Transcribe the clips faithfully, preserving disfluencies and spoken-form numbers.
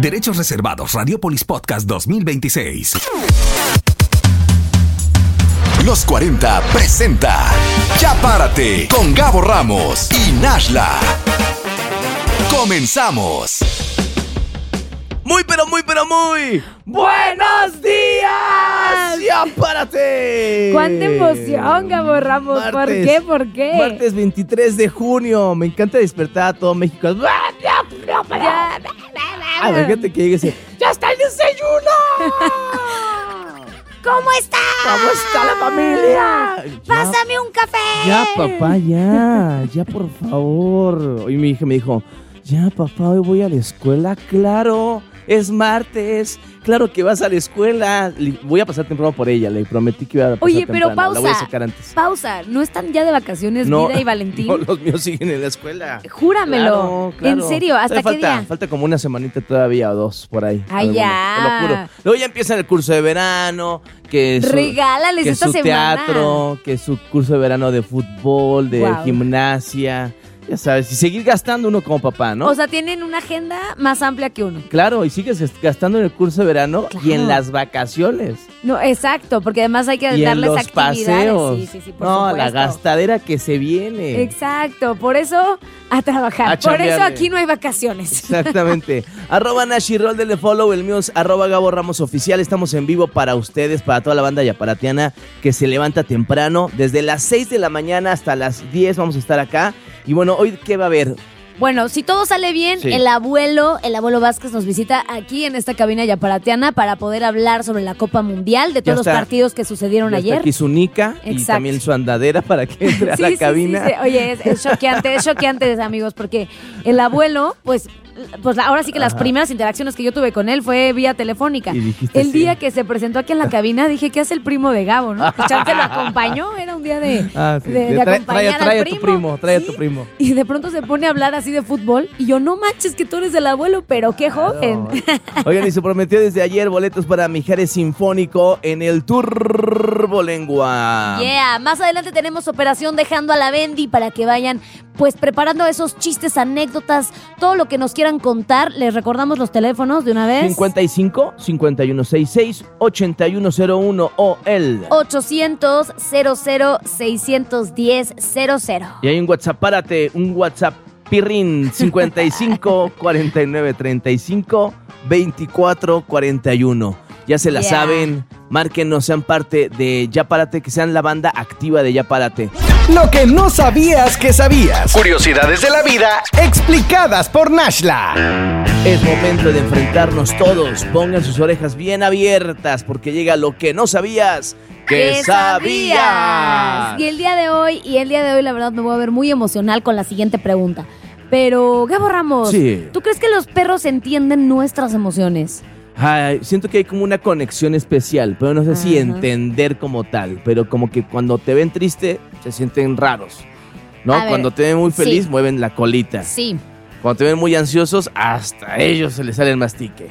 Derechos reservados. Radiopolis Podcast dos mil veintiséis. Los cuarenta presenta Ya Párate con Gabo Ramos y Nashla. Comenzamos. Muy, pero muy, pero muy ¡buenos días! ¡Ya párate! ¡Cuánta emoción, Gabo Ramos! Martes, ¿Por qué? ¿Por qué? Martes veintitrés de junio. Me encanta despertar a todo México. Ya. A ver, gente que llegue y dice, ¡ya está el desayuno! ¿Cómo está? ¿Cómo está la familia? Pásame un café. Ya, papá, ya. Ya, por favor. Hoy mi hija me dijo, ya, papá, hoy voy a la escuela. Claro, es martes. Claro que vas a la escuela. Voy a pasar temprano por ella. Le prometí que iba a pasar Oye, temprano. pero pausa. La voy a sacar antes. Pausa. ¿No están ya de vacaciones No, Vida y Valentín? No, los míos siguen en la escuela. Júramelo. Claro, claro. ¿En serio? ¿Hasta Todavía qué falta, día? Falta como una semanita todavía o dos por ahí. Ay, algunos, ya. Te lo juro. Luego ya empiezan el curso de verano. Que su, Regálales que esta su semana. teatro, que su curso de verano de fútbol, de Wow. gimnasia. Ya sabes, y seguir gastando uno como papá, ¿no? O sea, tienen una agenda más amplia que uno. Claro, y sigues gastando en el curso de verano Claro. y en las vacaciones. No, exacto, porque además hay que Y en darles los actividades. paseos. Sí, sí, sí, por no, supuesto. la gastadera que se viene. Exacto, por eso a trabajar. A por eso chambearle. aquí no hay vacaciones. Exactamente. Arroba Nashirol, denle follow. El mío es arroba Gabo Ramos Oficial. Estamos en vivo para ustedes, para toda la banda yaparatiana que se levanta temprano. Desde las seis de la mañana hasta las diez vamos a estar acá. Y bueno, hoy, ¿qué va a haber? Bueno, si todo sale bien, Sí. el abuelo, el abuelo Vázquez nos visita aquí en esta cabina yaparatiana para poder hablar sobre la Copa Mundial, de todos los está- partidos que sucedieron Ya está ayer. aquí su Nica y Exacto. también su andadera para que entre a Sí, la sí, cabina. sí, sí. Oye, es, es choqueante, es choqueante, amigos, porque el abuelo, pues, pues ahora sí que las Ajá. primeras interacciones que yo tuve con él fue vía telefónica. Y dijiste El sí. día que se presentó aquí en la cabina, dije, ¿qué hace el primo de Gabo, no? Que Chance lo acompañó, era un día de, Ah, sí. de, de Trae- trae- acompañar trae al a tu primo, trae a tu primo. Y de pronto se pone a hablar así de fútbol, y yo, no manches que tú eres el abuelo, pero qué joven. Oigan, y se prometió desde ayer boletos para Mijares Sinfónico en el Turbolengua. Yeah, más adelante tenemos Operación Dejando a la Bendy para que vayan pues preparando esos chistes, anécdotas, todo lo que nos quieran contar. Les recordamos los teléfonos de una vez. cincuenta y cinco, cincuenta y uno sesenta y seis, ochenta y uno cero uno o el. ochocientos, cero cero, seiscientos diez, cero cero. Y hay un WhatsApp, párate, un WhatsApp pirrín, cincuenta y cinco, cuarenta y nueve, treinta y cinco, veinticuatro, cuarenta y uno. Ya se la Yeah. saben, márquenos, sean parte de Ya Párate, que sean la banda activa de Ya Párate. Lo que no sabías que sabías. Curiosidades de la vida explicadas por Nashla. Es momento de enfrentarnos todos. Pongan sus orejas bien abiertas porque llega lo que no sabías que ¿Qué sabías. Y el día de hoy, y el día de hoy la verdad me voy a ver muy emocional con la siguiente pregunta. Pero, Gabo Ramos, Sí. ¿tú crees que los perros entienden nuestras emociones? Ay, siento que hay como una conexión especial, pero no sé si Ajá. entender como tal, pero como que cuando te ven triste se sienten raros, ¿no? A ver, Cuando te ven muy feliz sí. mueven la colita. Sí. Cuando te ven muy ansiosos, hasta ellos se les sale el mastique.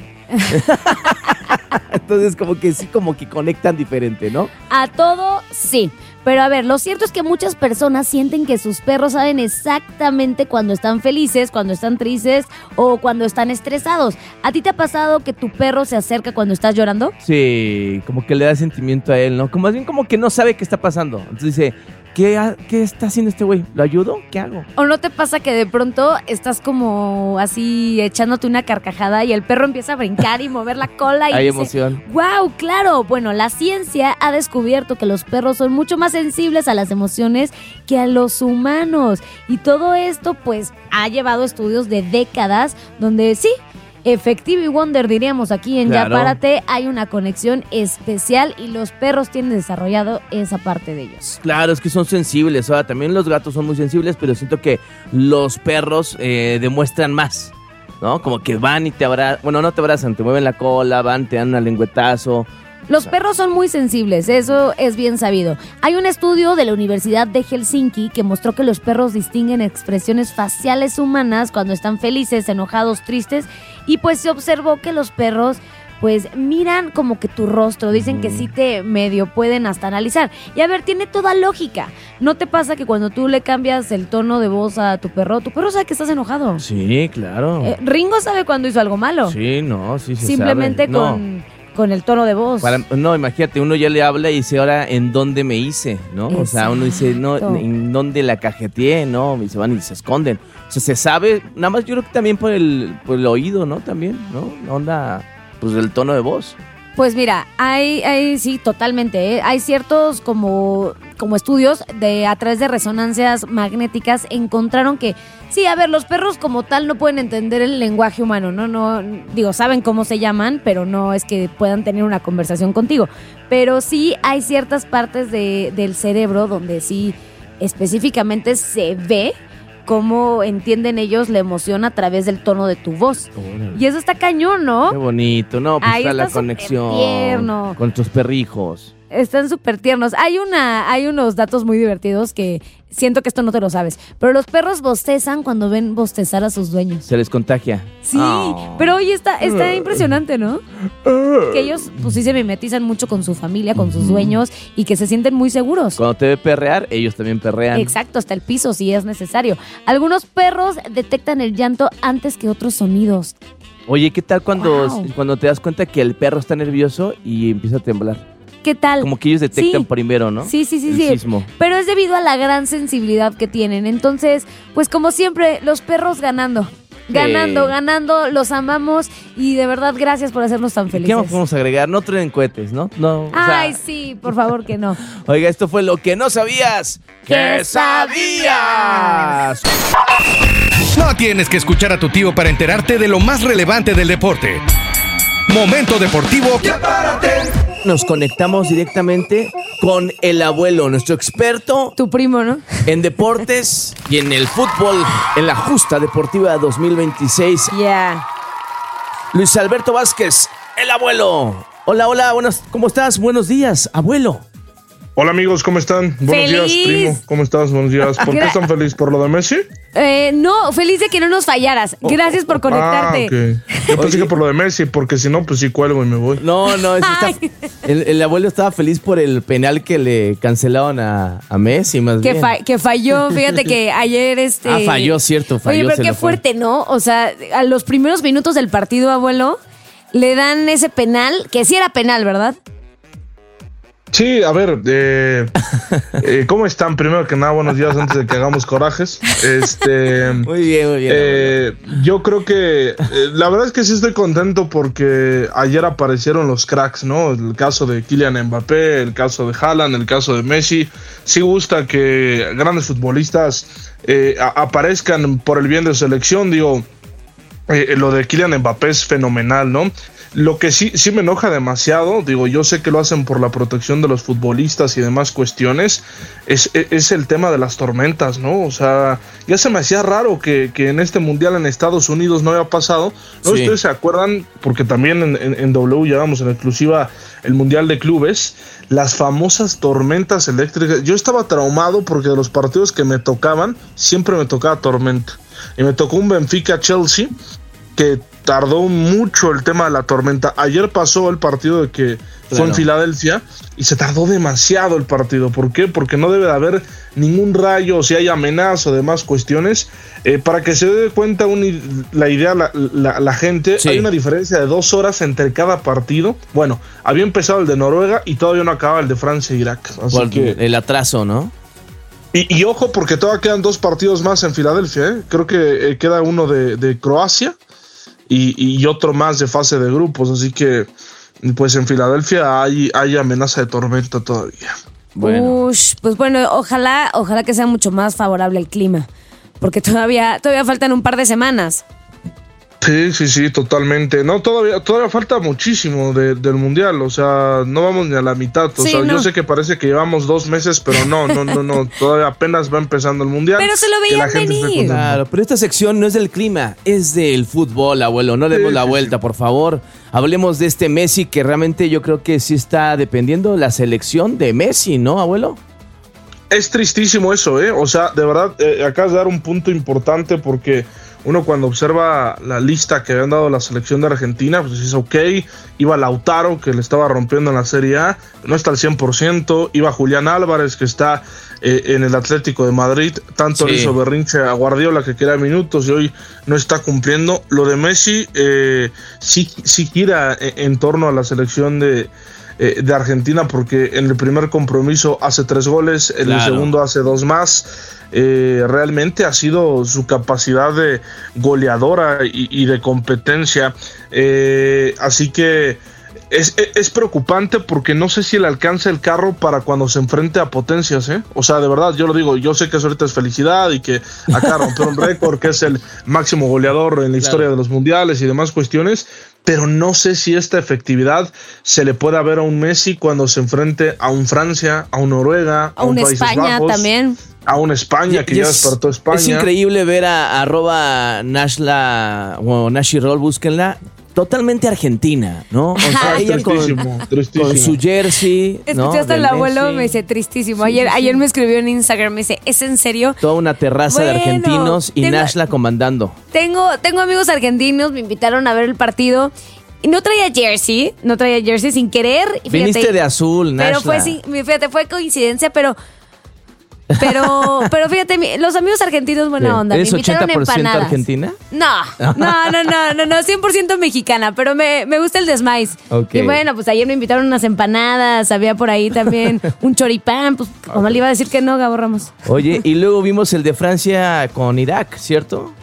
Entonces como que sí, como que conectan diferente, ¿no? A todo, sí. Pero a ver, lo cierto es que muchas personas sienten que sus perros saben exactamente cuando están felices, cuando están tristes o cuando están estresados. ¿A ti te ha pasado que tu perro se acerca cuando estás llorando? Sí, como que le da sentimiento a él, ¿no? Como más bien como que no sabe qué está pasando. Entonces dice, ¿qué, ha- qué está haciendo este güey? ¿Lo ayudo? ¿Qué hago? ¿O no te pasa que de pronto estás como así echándote una carcajada y el perro empieza a brincar y mover la cola y Hay dice, emoción. ¡wow! Claro. Bueno, la ciencia ha descubierto que los perros son mucho más sensibles a las emociones que a los humanos. Y todo esto, pues, ha llevado estudios de décadas donde sí, efectivo y wonder diríamos aquí en Claro. Ya Párate, hay una conexión especial y los perros tienen desarrollado esa parte de ellos. Claro, es que son sensibles. Ahora, también los gatos son muy sensibles, pero siento que los perros eh, demuestran más, ¿no? Como que van y te abrazan. Bueno, no te abrazan, te mueven la cola, van, te dan un lengüetazo. Los perros son muy sensibles, eso es bien sabido. Hay un estudio de la Universidad de Helsinki que mostró que los perros distinguen expresiones faciales humanas cuando están felices, enojados, tristes, y pues se observó que los perros pues miran como que tu rostro, dicen que sí te medio pueden hasta analizar. Y a ver, tiene toda lógica. ¿No te pasa que cuando tú le cambias el tono de voz a tu perro, tu perro sabe que estás enojado? Sí, claro. Eh, Ringo sabe cuando hizo algo malo. Sí, no, sí se Simplemente sabe. con, No. con el tono de voz. Para, no, imagínate, uno ya le habla y dice, ahora, ¿en dónde me hice? ¿No? O sea, uno dice, no, Exacto. ¿en dónde la cajeteé? No, y se van y se esconden. O sea, se sabe, nada más yo creo que también por el, por el oído, ¿no? También, ¿no? La onda, pues, del tono de voz. Pues mira, hay, hay sí, totalmente. ¿eh? Hay ciertos como, como estudios de a través de resonancias magnéticas encontraron que, sí, a ver, los perros como tal no pueden entender el lenguaje humano, ¿no? No, digo, saben cómo se llaman, pero no es que puedan tener una conversación contigo. Pero sí hay ciertas partes de, del cerebro donde sí específicamente se ve cómo entienden ellos la emoción a través del tono de tu voz. Órale. Y eso está cañón, ¿no? Qué bonito, ¿no? Pues Ahí está la está súper conexión tierno. con tus perrijos. Están súper tiernos. Hay una, hay unos datos muy divertidos que siento que esto no te lo sabes. Pero los perros bostezan cuando ven bostezar a sus dueños. Se les contagia. Sí, Oh. pero oye, está, está impresionante, ¿no? Que ellos, pues sí se mimetizan mucho con su familia, con sus dueños y que se sienten muy seguros. Cuando te ve perrear, ellos también perrean. Exacto, hasta el piso si es necesario. Algunos perros detectan el llanto antes que otros sonidos. Oye, ¿qué tal cuando, Wow. cuando te das cuenta que el perro está nervioso y empieza a temblar? ¿Qué tal? Como que ellos detectan Sí. primero, ¿no? Sí, sí, sí, El sí. sismo. Pero es debido a la gran sensibilidad que tienen. Entonces, pues como siempre, los perros ganando. Ganando, Sí. ganando, los amamos y de verdad gracias por hacernos tan ¿Qué felices. más podemos agregar? No traen cohetes, ¿no? No. o sea, Ay, sí, por favor que no. Oiga, esto fue lo que no sabías. ¿Qué sabías? No tienes que escuchar a tu tío para enterarte de lo más relevante del deporte. Momento deportivo. Nos conectamos directamente con el abuelo, nuestro experto Tu primo, ¿no? en deportes y en el fútbol, en la Justa Deportiva dos mil veintiséis. Ya. Luis Alberto Vázquez, el abuelo. Hola, hola, buenos, ¿cómo estás? Buenos días, abuelo. Hola amigos, ¿cómo están? Buenos ¡Feliz! días, primo. ¿Cómo estás? Buenos días. ¿Por qué Gra- están felices? ¿Por lo de Messi? Eh, no, feliz de que no nos fallaras. Gracias por conectarte. Ah, ok. Yo pensé que por lo de Messi, porque si no, pues sí cuelgo y me voy. No, no, eso está- Ay. el, el abuelo estaba feliz por el penal que le cancelaron a, a Messi, más Que, bien. fa- que falló, fíjate que ayer este... Ah, falló, cierto, falló, Oye, pero se qué le fue. fuerte, ¿no? O sea, a los primeros minutos del partido, abuelo, le dan ese penal, que sí era penal, ¿verdad? Sí, a ver, eh, eh, ¿cómo están? Primero que nada, buenos días antes de que hagamos corajes. Este, Muy bien, muy bien. eh, yo creo que eh, la verdad es que sí estoy contento porque ayer aparecieron los cracks, ¿no? El caso de Kylian Mbappé, el caso de Haaland, el caso de Messi. Sí gusta que grandes futbolistas eh, a- aparezcan por el bien de su selección, digo. Eh, lo de Kylian Mbappé es fenomenal, ¿no? Lo que sí, sí me enoja demasiado, digo, yo sé que lo hacen por la protección de los futbolistas y demás cuestiones, es, es, es el tema de las tormentas, ¿no? O sea, ya se me hacía raro que, que en este mundial en Estados Unidos no había pasado. ¿No? Sí. Ustedes se acuerdan, porque también en, en, en W llevamos en exclusiva el mundial de clubes, las famosas tormentas eléctricas. Yo estaba traumado porque de los partidos que me tocaban, siempre me tocaba tormenta. Y me tocó un Benfica-Chelsea que tardó mucho el tema de la tormenta. Ayer pasó el partido de que fue Claro. en Filadelfia y se tardó demasiado el partido. ¿Por qué? Porque no debe de haber ningún rayo, si hay amenaza o demás cuestiones. Eh, para que se dé cuenta un, la idea la, la, la gente, Sí. hay una diferencia de dos horas entre cada partido. Bueno, había empezado el de Noruega y todavía no acaba el de Francia e Irak. Así Por que... el atraso, ¿no? Y, y ojo, porque todavía quedan dos partidos más en Filadelfia, ¿eh? Creo que eh, queda uno de, de Croacia y, y otro más de fase de grupos, así que pues en Filadelfia hay, hay amenaza de tormenta todavía. Bueno. Ush, pues bueno, ojalá, ojalá que sea mucho más favorable el clima, porque todavía, todavía faltan un par de semanas. Sí, sí, sí, totalmente. No, todavía, todavía falta muchísimo de, del mundial, o sea, no vamos ni a la mitad. O Sí, sea, no. yo sé que parece que llevamos dos meses, pero no, no, no, no, todavía apenas va empezando el mundial. Pero se lo Que la veían gente esté venir. contenta. Claro, pero esta sección no es del clima, es del fútbol, abuelo. No le demos Sí, la sí, vuelta, por favor. Hablemos de este Messi que realmente yo creo que sí está dependiendo la selección de Messi, ¿no, abuelo? Es tristísimo eso, ¿eh? O sea, de verdad, eh, acabas de dar un punto importante porque uno cuando observa la lista que habían dado la selección de Argentina, pues dices, ok, iba Lautaro, que le estaba rompiendo en la Serie A, no está al cien por ciento, iba Julián Álvarez, que está eh, en el Atlético de Madrid, tanto le Sí. hizo berrinche a Guardiola, que quería minutos, y hoy no está cumpliendo. Lo de Messi, eh, sí, sí gira en, en torno a la selección de... de Argentina, porque en el primer compromiso hace tres goles, en Claro. el segundo hace dos más. Eh, realmente ha sido su capacidad de goleadora y, y de competencia. Eh, así que es, es preocupante porque no sé si le alcanza el carro para cuando se enfrente a potencias, ¿eh? O sea, de verdad, yo lo digo, yo sé que eso ahorita es felicidad y que acá rompió un récord, que es el máximo goleador en la Claro. historia de los mundiales y demás cuestiones, pero no sé si esta efectividad se le pueda ver a un Messi cuando se enfrente a un Francia, a un Noruega, a, A un Países España Bajos, también. a un España que Y ya es- despertó España. Es increíble ver a, a arroba Nashla o Nashi Roll, búsquenla, totalmente argentina, ¿no? O sea, Ah, ella con, tristísimo, tristísimo. con su jersey, ¿no? Escuché hasta de el abuelo, Messi. me dice tristísimo. Ayer, ayer me escribió en Instagram, me dice, ¿es en serio? Toda una terraza de Bueno, argentinos y tengo- Nashla comandando. Tengo, tengo amigos argentinos, me invitaron a ver el partido. Y no traía jersey, no traía jersey sin querer. y fíjate, Viniste de azul, Nashla. Pero fue, sin- fíjate, fue coincidencia, pero... Pero, pero fíjate, mi- los amigos argentinos, buena onda. ¿Eres me invitaron ochenta por ciento empanadas. argentina? No, no, no, no, no, no, cien por ciento mexicana, pero me, me gusta el desmais. Ok. Y bueno, pues ayer me invitaron unas empanadas, había por ahí también un choripán, pues como le iba a decir que no, Gabo Ramos. Oye, y luego vimos el de Francia con Irak, ¿cierto?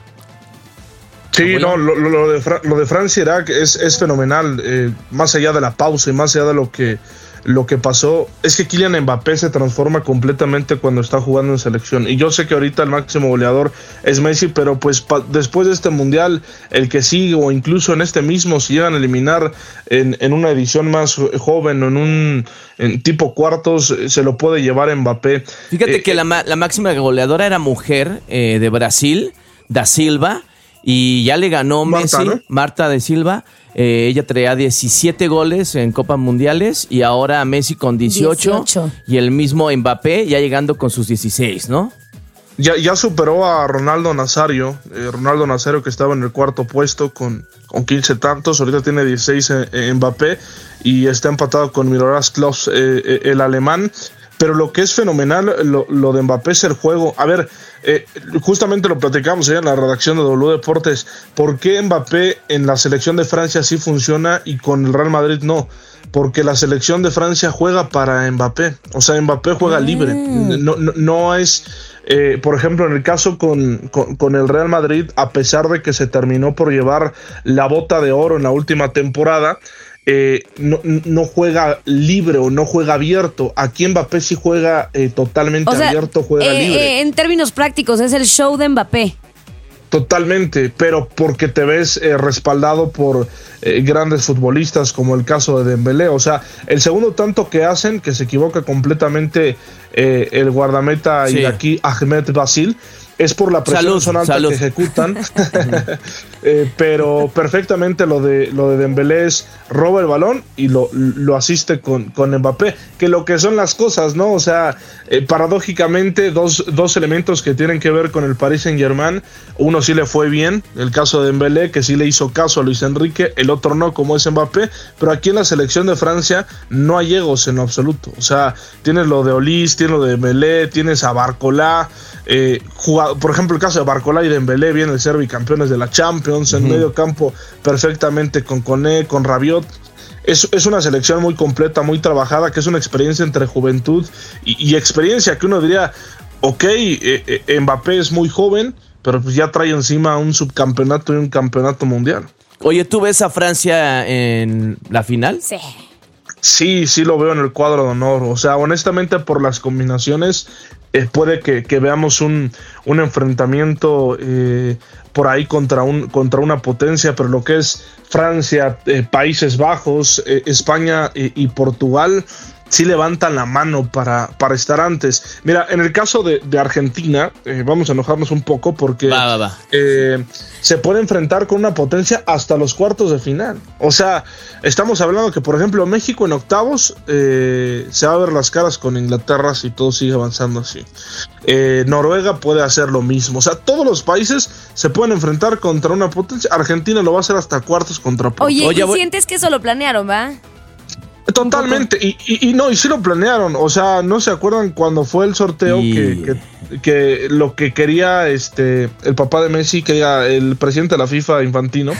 Sí, Abuelo. no, lo, lo- lo de, Fra- lo de Francia-Irak es, es fenomenal, eh, más allá de la pausa y más allá de lo que, lo que pasó, es que Kylian Mbappé se transforma completamente cuando está jugando en selección, y yo sé que ahorita el máximo goleador es Messi, pero pues pa- después de este mundial, el que sigue o incluso en este mismo, si llegan a eliminar en, en una edición más joven o en un en tipo cuartos, eh, se lo puede llevar Mbappé. Fíjate Eh, que la, ma- la máxima goleadora era mujer eh, de Brasil, Da Silva, y ya le ganó Marta, Messi, ¿no? Marta de Silva. Eh, ella traía diecisiete goles en Copas Mundiales y ahora Messi con dieciocho, dieciocho. y el mismo Mbappé ya llegando con sus dieciséis, ¿no? Ya, ya superó a Ronaldo Nazario, eh, Ronaldo Nazario que estaba en el cuarto puesto con, con quince tantos, ahorita tiene dieciséis en, en Mbappé y está empatado con Miroslav Klose, eh, eh, el alemán. Pero lo que es fenomenal, lo, lo de Mbappé es el juego. A ver, eh, justamente lo platicamos ayer en la redacción de W Deportes. ¿Por qué Mbappé en la selección de Francia sí funciona y con el Real Madrid no? Porque la selección de Francia juega para Mbappé. O sea, Mbappé juega libre. No, no, no es... Eh, por ejemplo, en el caso con, con, con el Real Madrid, a pesar de que se terminó por llevar la bota de oro en la última temporada, eh, no, no juega libre o no juega abierto. Aquí Mbappé sí juega eh, totalmente O sea, abierto, juega eh, libre. eh, en términos prácticos, es el show de Mbappé. Totalmente, pero porque te ves eh, respaldado por eh, grandes futbolistas como el caso de Dembélé. O sea, el segundo tanto que hacen, que se equivoca completamente eh, el guardameta Sí. iraquí Ahmed Basil, es por la presión Salud, sonante salud. que ejecutan. Eh, pero perfectamente lo de lo de Dembélé es roba el balón y lo, lo asiste con, con Mbappé, que lo que son las cosas, ¿no? O sea, eh, paradójicamente dos, dos elementos que tienen que ver con el Paris Saint-Germain. Uno sí le fue bien, el caso de Dembélé, que sí le hizo caso a Luis Enrique, el otro no, como es Mbappé, pero aquí en la selección de Francia no hay egos en lo absoluto. O sea, tienes lo de Olís, tienes lo de Dembélé, tienes a Barcola, eh, jugado, por ejemplo el caso de Barcola y Dembélé vienen de ser bicampeones de la Champions, en Ujú. medio campo perfectamente con Koné, con Rabiot. Es, es una selección muy completa, muy trabajada, que es una experiencia entre juventud y, y experiencia, que uno diría, ok, eh, eh, Mbappé es muy joven, pero pues ya trae encima un subcampeonato y un campeonato mundial. Oye, ¿tú ves a Francia en la final? Sí. Sí, sí lo veo en el cuadro de honor. O sea, honestamente por las combinaciones eh, puede que, que veamos un, un enfrentamiento eh, por ahí contra, un, contra una potencia, pero lo que es Francia, eh, Países Bajos, eh, España eh, y Portugal, sí levantan la mano para, para estar antes. Mira, en el caso de, de Argentina, eh, vamos a enojarnos un poco porque Va, va, va. Eh, se puede enfrentar con una potencia hasta los cuartos de final. O sea, estamos hablando que, por ejemplo, México en octavos eh, se va a ver las caras con Inglaterra si todo sigue avanzando así. Eh, Noruega puede hacer lo mismo. O sea, todos los países se pueden enfrentar contra una potencia. Argentina lo va a hacer hasta cuartos contra Portugal. Oye, Oye, ¿y voy- sientes que eso lo planearon, va? Totalmente, y, y, y no, y sí lo planearon, o sea, ¿no se acuerdan cuando fue el sorteo Y- que, que, que lo que quería este el papá de Messi, que era el presidente de la FIFA, Infantino,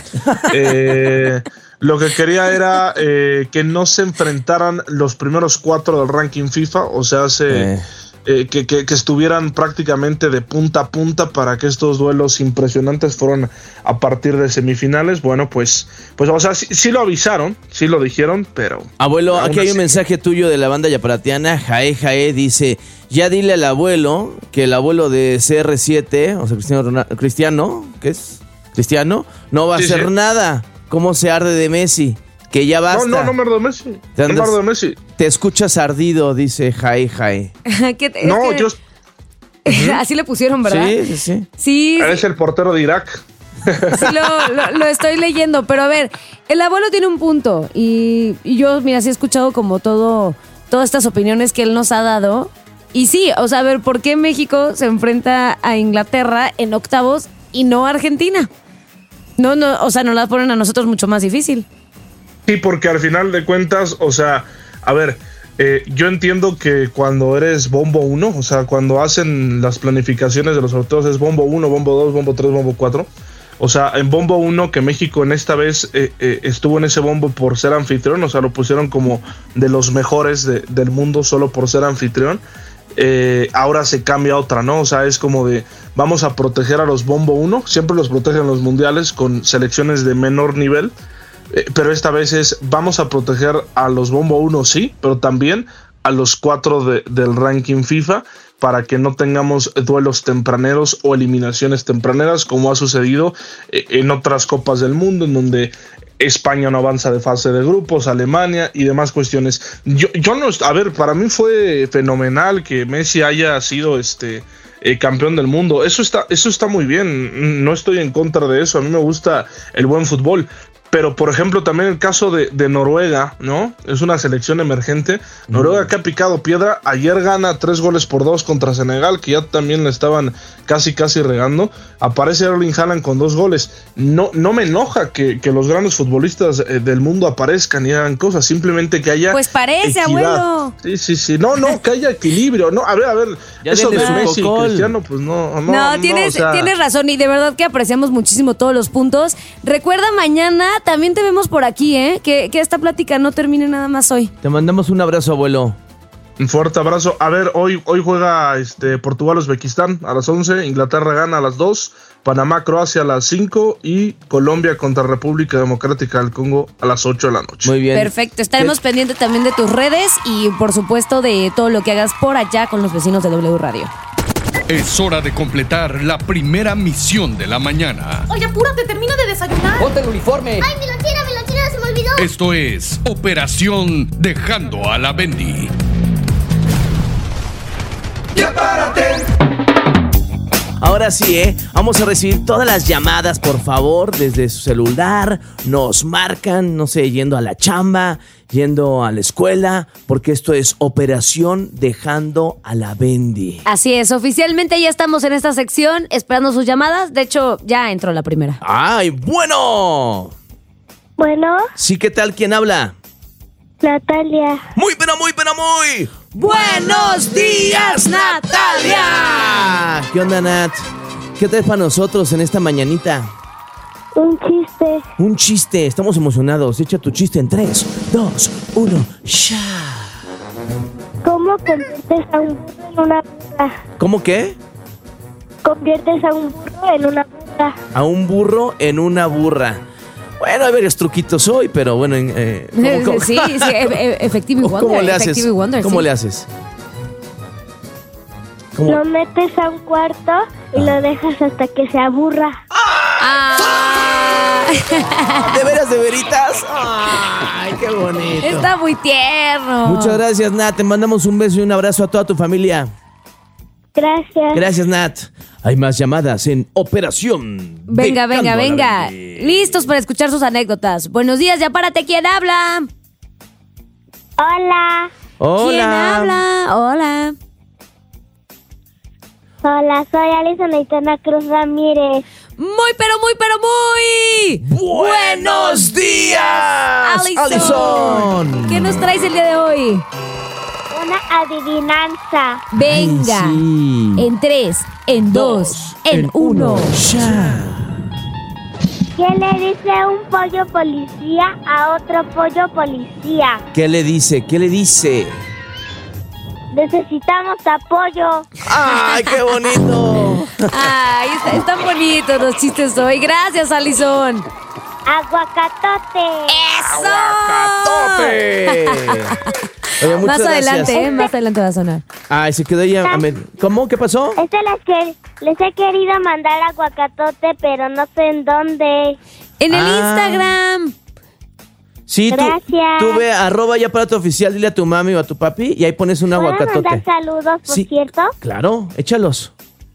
eh, lo que quería era eh, que no se enfrentaran los primeros cuatro del ranking FIFA, o sea, se... Eh. Eh, que, que, que estuvieran prácticamente de punta a punta para que estos duelos impresionantes fueran a partir de semifinales. Bueno, pues, pues o sea, sí, sí lo avisaron, sí lo dijeron, pero... Abuelo, aún aquí hay un así- mensaje tuyo de la banda yaparatiana. Jae Jae dice: ya dile al abuelo que el abuelo de C R siete, o sea, Cristiano, Ronaldo- Cristiano, ¿qué es? Cristiano, no va a Sí, hacer sí. nada. ¿Cómo se arde de Messi? Que ya basta. No, no, no me ardo de Messi. Te No me andas- ardo de Messi. Te escuchas ardido, dice Jae Jae. ¿Qué te- es No, que- yo... Así le pusieron, ¿verdad? Sí, sí, sí. Sí, Eres el portero de Irak. sí lo, lo- lo estoy leyendo, pero a ver, el abuelo tiene un punto y, y yo, mira, sí he escuchado como todo, todas estas opiniones que él nos ha dado. Y sí, o sea, a ver, ¿por qué México se enfrenta a Inglaterra en octavos y no a Argentina? No, no, o sea, nos la ponen a nosotros mucho más difícil. Sí, porque al final de cuentas, o sea, a ver, eh, yo entiendo que cuando eres bombo uno, o sea, cuando hacen las planificaciones de los sorteos es bombo uno, bombo dos, bombo tres, bombo cuatro. O sea, en bombo uno, que México en esta vez eh, eh, estuvo en ese bombo por ser anfitrión, o sea, lo pusieron como de los mejores de- del mundo solo por ser anfitrión. Eh, ahora se cambia a otra, ¿no? O sea, es como de vamos a proteger a los bombo uno, siempre los protegen los mundiales con selecciones de menor nivel. Eh, pero esta vez es, vamos a proteger a los bombo uno, sí, pero también a los cuatro de, del ranking FIFA para que no tengamos duelos tempraneros o eliminaciones tempraneras como ha sucedido eh, en otras copas del mundo, en donde España no avanza de fase de grupos, Alemania y demás cuestiones. Yo, yo no, a ver, para mí fue fenomenal que Messi haya sido este... Eh, campeón del mundo. Eso está, eso está muy bien. No estoy en contra de eso. A mí me gusta el buen fútbol. Pero, por ejemplo, también el caso de, de Noruega, ¿no? Es una selección emergente. Noruega que ha picado piedra. Ayer gana tres goles por dos contra Senegal, que ya también le estaban casi, casi regando. Aparece Erling Haaland con dos goles. No, no me enoja que, que los grandes futbolistas eh, del mundo aparezcan y hagan cosas. Simplemente que haya Pues parece, equidad. Abuelo. Sí, sí, sí. No, no, que haya equilibrio. No, a ver, a ver. Ya eso de denle su Messi y cocol. Cristiano, pues no, no. No, tienes, o sea, tienes razón y de verdad que apreciamos muchísimo todos los puntos. Recuerda, mañana también te vemos por aquí, ¿eh? Que, que esta plática no termine nada más hoy. Te mandamos un abrazo, abuelo. Un fuerte abrazo. A ver, hoy, hoy juega este Portugal-Uzbekistán a las once, Inglaterra gana a las dos, Panamá-Croacia a las cinco y Colombia contra República Democrática del Congo a las ocho de la noche. Muy bien. Perfecto, estaremos ¿Qué- pendientes también de tus redes y por supuesto de todo lo que hagas por allá con los vecinos de W Radio. Es hora de completar la primera misión de la mañana. Oye, apúrate, termino de desayunar. ¡Ponte el uniforme! ¡Ay, mi lonchera, mi lonchera, se me olvidó! Esto es Operación Dejando a la Bendy. Ahora sí, ¿eh? Vamos a recibir todas las llamadas, por favor, desde su celular. Nos marcan, no sé, yendo a la chamba, yendo a la escuela, porque esto es Operación Dejando a la Bendy. Así es, oficialmente ya estamos en esta sección esperando sus llamadas. De hecho, ya entró la primera. ¡Ay, bueno! Bueno, Sí, ¿qué tal? ¿Quién habla? Natalia. Muy, pero muy, pero muy. ¡Buenos días, Natalia! ¿Qué onda, Nat? ¿Qué traes para nosotros en esta mañanita? Un chiste. Un chiste, estamos emocionados. Echa tu chiste en tres, dos, uno, ¡ya! ¿Cómo conviertes a un burro en una burra? ¿Cómo qué? Conviertes a un burro en una burra. A un burro en una burra. Bueno, hay varios truquitos hoy, pero bueno... Eh, ¿cómo- cómo- Sí, sí, e- e- efectivo y wonder. ¿Cómo le haces? Effective y wonder, ¿Cómo sí. le haces? ¿Cómo? Lo metes a un cuarto y lo dejas hasta que se aburra. Ah. ¿De veras, de veritas? Ay, qué bonito. Está muy tierno. Muchas gracias, Nat. Te mandamos un beso y un abrazo a toda tu familia. Gracias. Gracias, Nat. Hay más llamadas en Operación. Venga, Becando venga, a la venga. Mente. Listos para escuchar sus anécdotas. Buenos días, ya párate. ¿Quién habla? Hola. Hola. ¿Quién habla? Hola. Hola, soy Alison Aitana Cruz Ramírez. Muy, pero muy, pero muy. ¡Buenos días! Alison. Alison. ¿Qué nos traes el día de hoy? Una adivinanza. Venga. Ay, sí. En tres, en dos, en uno. Ya. ¿Qué le dice un pollo policía a otro pollo policía? ¿Qué le dice? ¿Qué le dice? Necesitamos apoyo. ¡Ay, qué bonito! Ay, está- están bonitos los chistes hoy. Gracias, Alison. Aguacatote. ¡Aguacatote! Oye, muchas Más gracias. adelante, ¿eh? Más adelante va a sonar. Ay, se quedó ya. a med- ¿Cómo? ¿Qué pasó? Este les, que, les he querido mandar aguacatote, pero no sé en dónde. En el Ah. Instagram. Sí, tú, Gracias. tú ve arroba ya para tu oficial, dile a tu mami o a tu papi y ahí pones un ¿Puedo aguacatote. mandar saludos, por Sí. cierto? Claro, échalos.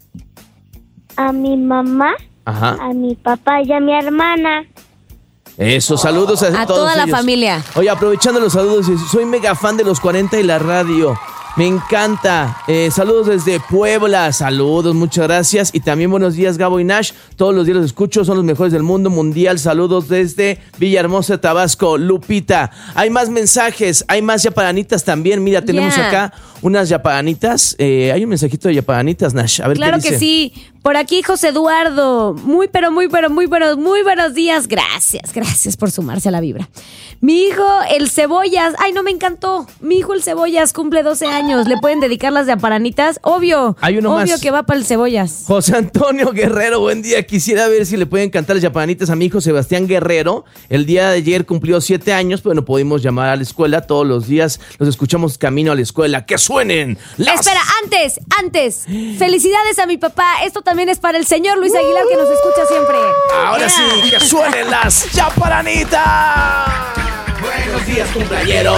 A mi mamá, Ajá. a mi papá y a mi hermana. Eso, saludos a, A todos toda la ellos. familia. Oye, aprovechando los saludos, soy mega fan de los cuarenta y la radio. Me encanta. Eh, saludos desde Puebla. Saludos, muchas gracias. Y también buenos días, Gabo y Nash. Todos los días los escucho, son los mejores del mundo mundial. Saludos desde Villahermosa, Tabasco. Lupita. Hay más mensajes, hay más yapaganitas también. Mira, tenemos Ya. acá unas yapaganitas. Eh, hay un mensajito de yapaganitas, Nash. A ver Claro qué que dice. sí. Por aquí, José Eduardo. Muy, pero muy, pero muy, pero muy buenos días. Gracias, gracias por sumarse a la vibra. Mi hijo, el Cebollas. Ay, no me encantó. Mi hijo, el Cebollas, cumple doce años. ¿Le pueden dedicar las de aparanitas? Obvio. Hay uno Obvio más. que va para el Cebollas. José Antonio Guerrero, buen día. Quisiera ver si le pueden cantar las yapaganitas a mi hijo Sebastián Guerrero. El día de ayer cumplió siete años, pero no pudimos llamar a la escuela. Todos los días los escuchamos camino a la escuela. ¡Que suenen! Las... Espera, antes, antes. Felicidades a mi papá. Esto también es para el señor Luis Aguilar, que nos escucha siempre. Ahora Yeah. sí, que suenen las yapaganitas. Buenos días, cumpleañero.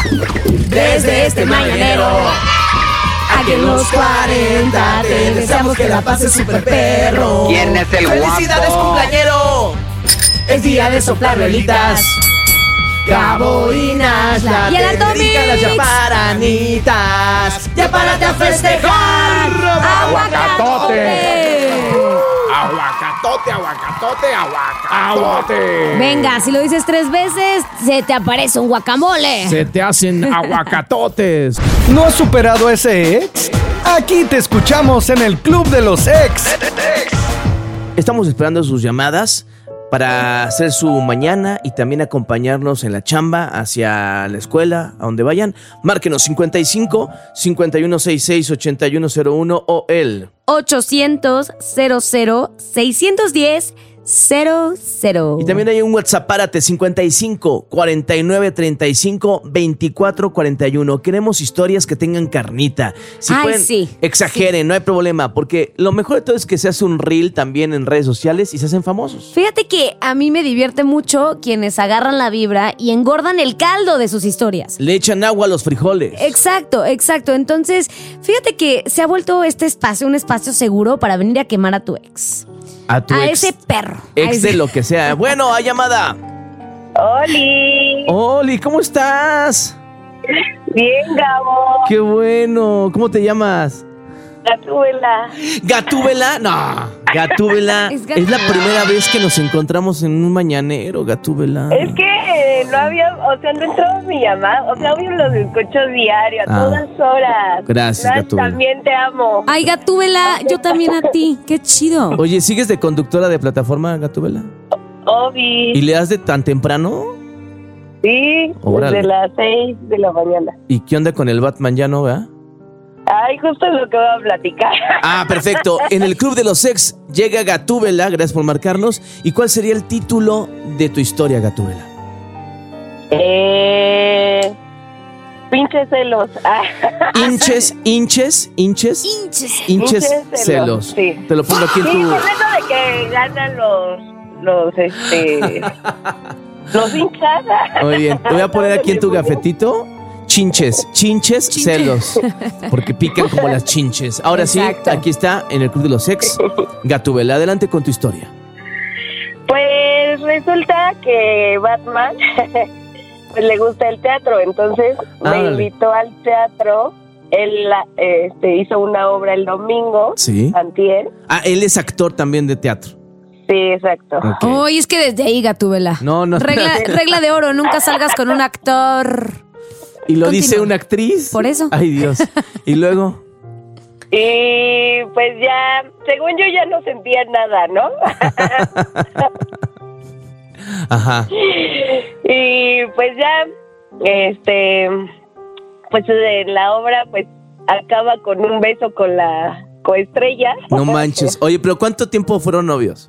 Desde este mañanero. Aquí en los cuarenta te deseamos que la pases súper perro. ¿Quién es el ¡Felicidades, guapo? cumpleañero! Es día de soplar velitas. Gabo y Nash, la Y el te Atomix. dedican las yaparanitas. ¡Ya párate a festejar! ¡Aguacatote! Aguacatote, aguacatote, aguacatote. Venga, si lo dices tres veces, se te aparece un guacamole. Se te hacen aguacatotes. ¿No has superado a ese ex? Aquí te escuchamos en el Club de los Ex. Estamos esperando sus llamadas para hacer su mañana y también acompañarnos en la chamba hacia la escuela, a donde vayan. Márquenos cincuenta y cinco, cincuenta y uno sesenta y seis, ochenta y uno cero uno o el ochocientos, cero cero, seiscientos diez, cero cero. Y también hay un WhatsApp, párate, cincuenta y cinco, cuarenta y nueve, treinta y cinco, veinticuatro, cuarenta y uno. Queremos historias que tengan carnita. Si Ay, pueden, sí, exageren, no hay problema, porque lo mejor de todo es que se hace un reel también en redes sociales y se hacen famosos. Fíjate que a mí me divierte mucho quienes agarran la vibra y engordan el caldo de sus historias. Le echan agua a los frijoles. Exacto, exacto. Entonces, fíjate que se ha vuelto este espacio un espacio seguro para venir a quemar a tu ex. A tu A ex, ese perro. a ex ese- de lo que sea. Bueno, hay llamada. ¡Oli! Oli, ¿cómo estás? Bien, Gabo. Qué bueno. ¿Cómo te llamas? Gatúbela. ¿Gatúbela? No, Gatúbela. Es Es, Gatúbela. la primera vez que nos encontramos en un mañanero, Gatúbela. Es que eh, no había, o sea, no entraba mi llamada. O sea, obvio los escucho diario, a Ah. todas horas. Gracias, Nash, Gatúbela. También te amo. Ay, Gatúbela, yo también a ti. Qué chido. Oye, ¿sigues de conductora de plataforma, Gatúbela? Obi. ¿Y le das de tan temprano? Sí, Órale. desde las seis de la mañana. ¿Y qué onda con el Batman? Ya no, ¿verdad? Ay, justo lo que voy a platicar. Ah, perfecto. En el Club de los Ex llega Gatúbela, gracias por marcarnos. ¿Y cuál sería el título de tu historia, Gatúbela? Eh. Pinches celos. Ah. Hinches, hinches, hinches, Hinches. hinches Hinches celos. celos, sí. Te lo pongo aquí en Sí, tu... con eso de que ganan los, los, este, los hinchas. Muy bien, te voy a poner aquí en tu gafetito chinches, chinches, Chinche. celos, porque pican como las chinches. Ahora Exacto. sí, aquí está en el Club de los Ex, Gatúbela, adelante con tu historia. Pues resulta que Batman pues le gusta el teatro, entonces Ah, me dale. invitó al teatro. Él este, hizo una obra el domingo, Sí. antier. Ah, él es actor también de teatro. Sí, exacto. Ok. Oye, es que desde ahí, Gatúbela. No, no. Regla, regla de oro, nunca salgas con un actor. Y lo Continúa. dice una actriz. Por eso. Ay, Dios. Y luego. Y pues ya, según yo ya no sentía nada, ¿no? Ajá. Y pues ya, este, pues en la obra pues acaba con un beso con la coestrella. No manches. Oye, pero ¿cuánto tiempo fueron novios?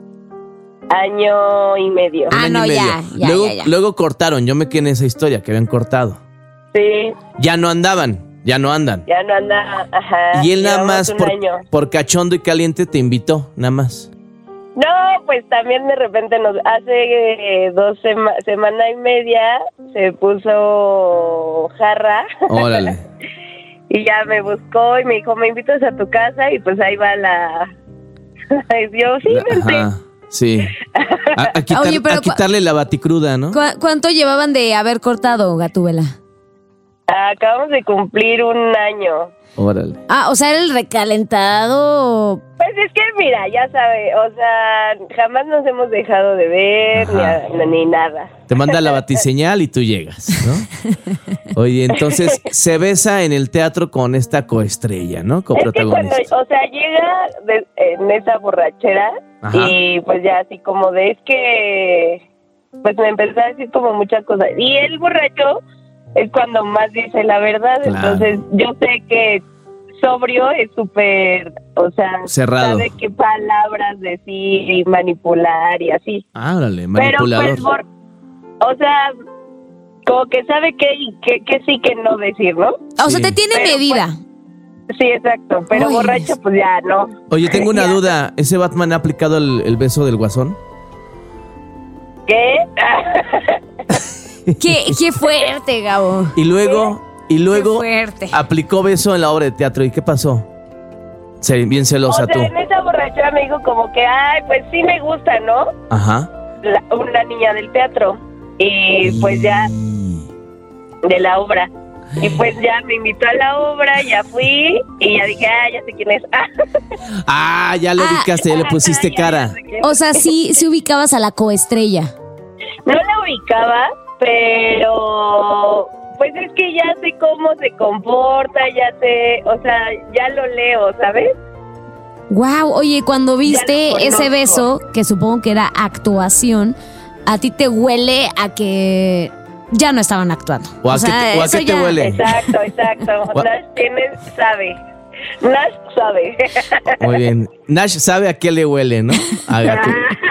Año y medio. Ah, Un año no, y medio. ya, ya, luego, ya, ya. luego cortaron. Yo me quedé en esa historia que habían cortado. Sí, Ya no andaban. Ya no andan. ya no anda, ajá. Y él nada llevamos más un por, año. por cachondo y caliente te invitó, nada más. No, pues también de repente nos hace eh, dos sema- semana y media se puso jarra. Órale. Y ya me buscó y me dijo, ¿me invitas a tu casa? Y pues ahí va la... Ay, Dios, sí, vente. Ajá, sí. A, a quitar- Oye, pero a quitarle la baticruda, ¿no? ¿Cu- ¿Cuánto llevaban de haber cortado, Gatúbela? Acabamos de cumplir un año. Órale. Ah, o sea, era el recalentado. Pues es que, mira, ya sabe, o sea, jamás nos hemos dejado de ver ni, Ajá. a- ni nada. Te manda la batiseñal y tú llegas, ¿no? Oye, entonces se besa en el teatro con esta coestrella, ¿no? Es que cuando, Coprotagonista. o sea, llega de- en esa borrachera Ajá. y pues ya así como de, es que, pues me empezó a decir como muchas cosas. Y el borracho es cuando más dice la verdad, Claro. entonces yo sé que sobrio es súper, o sea, Cerrado. sabe qué palabras decir y manipular y así. Ah, órale, Pero manipulador. pues, bor- o sea, como que sabe qué y qué, qué sí que no decir, ¿no? O sea, Sí. te tiene Pero, medida. Sí, exacto, pero Ay, borracho Dios. pues ya no. Oye, tengo una Ya. duda. ¿Ese Batman ha aplicado el, el beso del guasón? ¿Qué? Qué, qué fuerte, Gabo. Y luego, y luego Qué fuerte. aplicó beso en la obra de teatro. ¿Y qué pasó? Se- bien O celosa sea, tú. en esa borrachera me dijo como que, ay, pues sí me gusta, ¿no? Ajá. La- una niña del teatro. Y pues ya, de la obra. Y pues ya me invitó a la obra, ya fui y ya dije, ah, ya sé quién es. Ah, ya lo Ah, ubicaste, ya le pusiste Ya, ya cara. sé quién O es. sea, sí, sí ubicabas a la coestrella. No la ubicaba, pero pues es que ya sé cómo se comporta, ya sé, o sea, ya lo leo, ¿sabes? Wow, oye, cuando viste Ya lo ese conozco. beso, que supongo que era actuación, a ti te huele a que ya no estaban actuando. ¿O a qué te- o a eso qué te ya- huele? Exacto, exacto. Gua- Nash tiene, sabe. Nash sabe. Muy bien. Nash sabe a qué le huele, ¿no? A gato.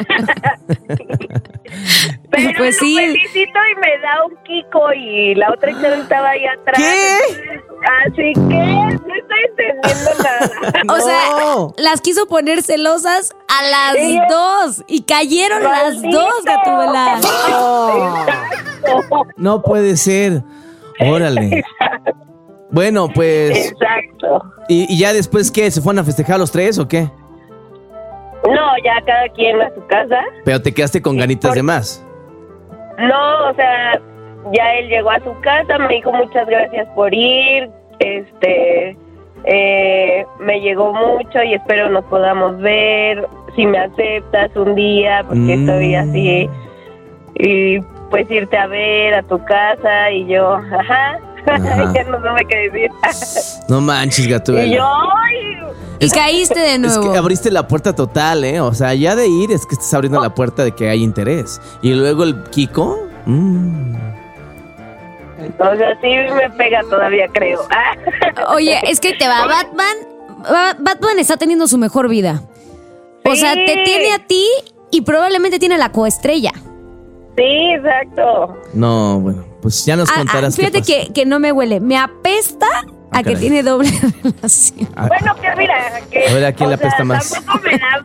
Pero Pues sí. lo felicito y me da un kiko y la otra chava estaba ahí atrás. ¿Qué? Entonces, así que no estoy entendiendo nada. O sea, No. las quiso poner celosas a las Sí. dos y cayeron las ¡Maldito! dos, Gatúbela. Exacto. No puede ser. Órale. Bueno, pues. Exacto. ¿y, y ya después qué? ¿Se fueron a festejar los tres o qué? No, ya cada quien a su casa. Pero te quedaste con ganitas de más. No, o sea, ya él llegó a su casa, me dijo muchas gracias por ir, este, eh, me llegó mucho y espero nos podamos ver, si me aceptas un día, porque Mm. estoy así, y pues irte a ver a tu casa, y yo, ajá, Ajá. ya no sé qué decir. No manches, Gatúbela. Y yo, ay, Y caíste de Es nuevo. que abriste la puerta total, ¿eh? O sea, ya de ir es que estás abriendo la puerta de que hay interés. Y luego el Kiko. mm. o sea, sí me pega todavía, creo. Oye, es que te va Batman. Ba- Batman está teniendo su mejor vida. O sea, te Sí. tiene a ti y probablemente tiene a la coestrella. Sí, exacto. No, bueno, pues ya nos Ah, ah, contarás qué fíjate pasó. que, que no me huele. Me apesta Ah, a que caray. tiene doble relación. Ah, Bueno, que mira, que... A ver, ¿a quién o le apesta sea, más? Tampoco me da,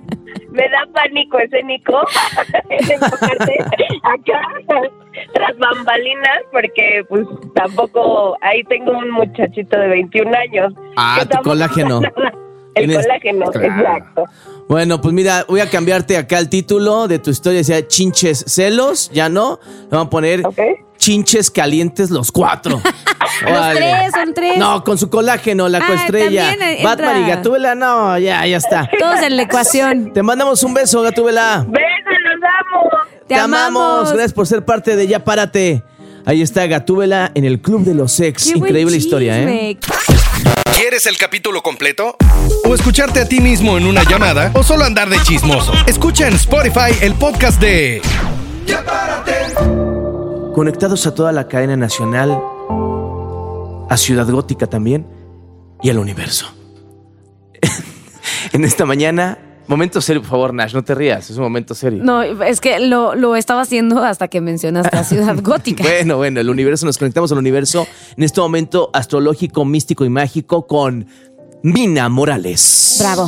me da pánico escénico enfocarte acá tras bambalinas, porque pues tampoco, ahí tengo un muchachito de veintiún años. Ah, tu colágeno. El Tienes... colágeno, claro. Exacto. Bueno, pues mira, voy a cambiarte acá el título de tu historia, decía Chinches Celos, ya no, le vamos a poner okay. Chinches Calientes los cuatro. Los tres, son tres. No, con su colágeno, la ah, coestrella. Batman y Gatúbela, no, ya, ya está. Todos en la ecuación. Te mandamos un beso, Gatúbela. Besos, los amo. Te, Te amamos. amamos. Gracias por ser parte de Ya Párate. Ahí está Gatúbela en el Club de los Ex. Qué increíble historia, ¿eh? ¿Quieres el capítulo completo? ¿O escucharte a ti mismo en una llamada? ¿O solo andar de chismoso? Escucha en Spotify el podcast de Ya Párate. Conectados a toda la cadena nacional, a Ciudad Gótica también y al universo. En esta mañana, momento serio, por favor, Nash, no te rías, es un momento serio. No, es que lo, lo estaba haciendo hasta que mencionaste a Ciudad Gótica. Bueno, bueno, el universo, nos conectamos al universo en este momento astrológico, místico y mágico con Mina Morales. Bravo.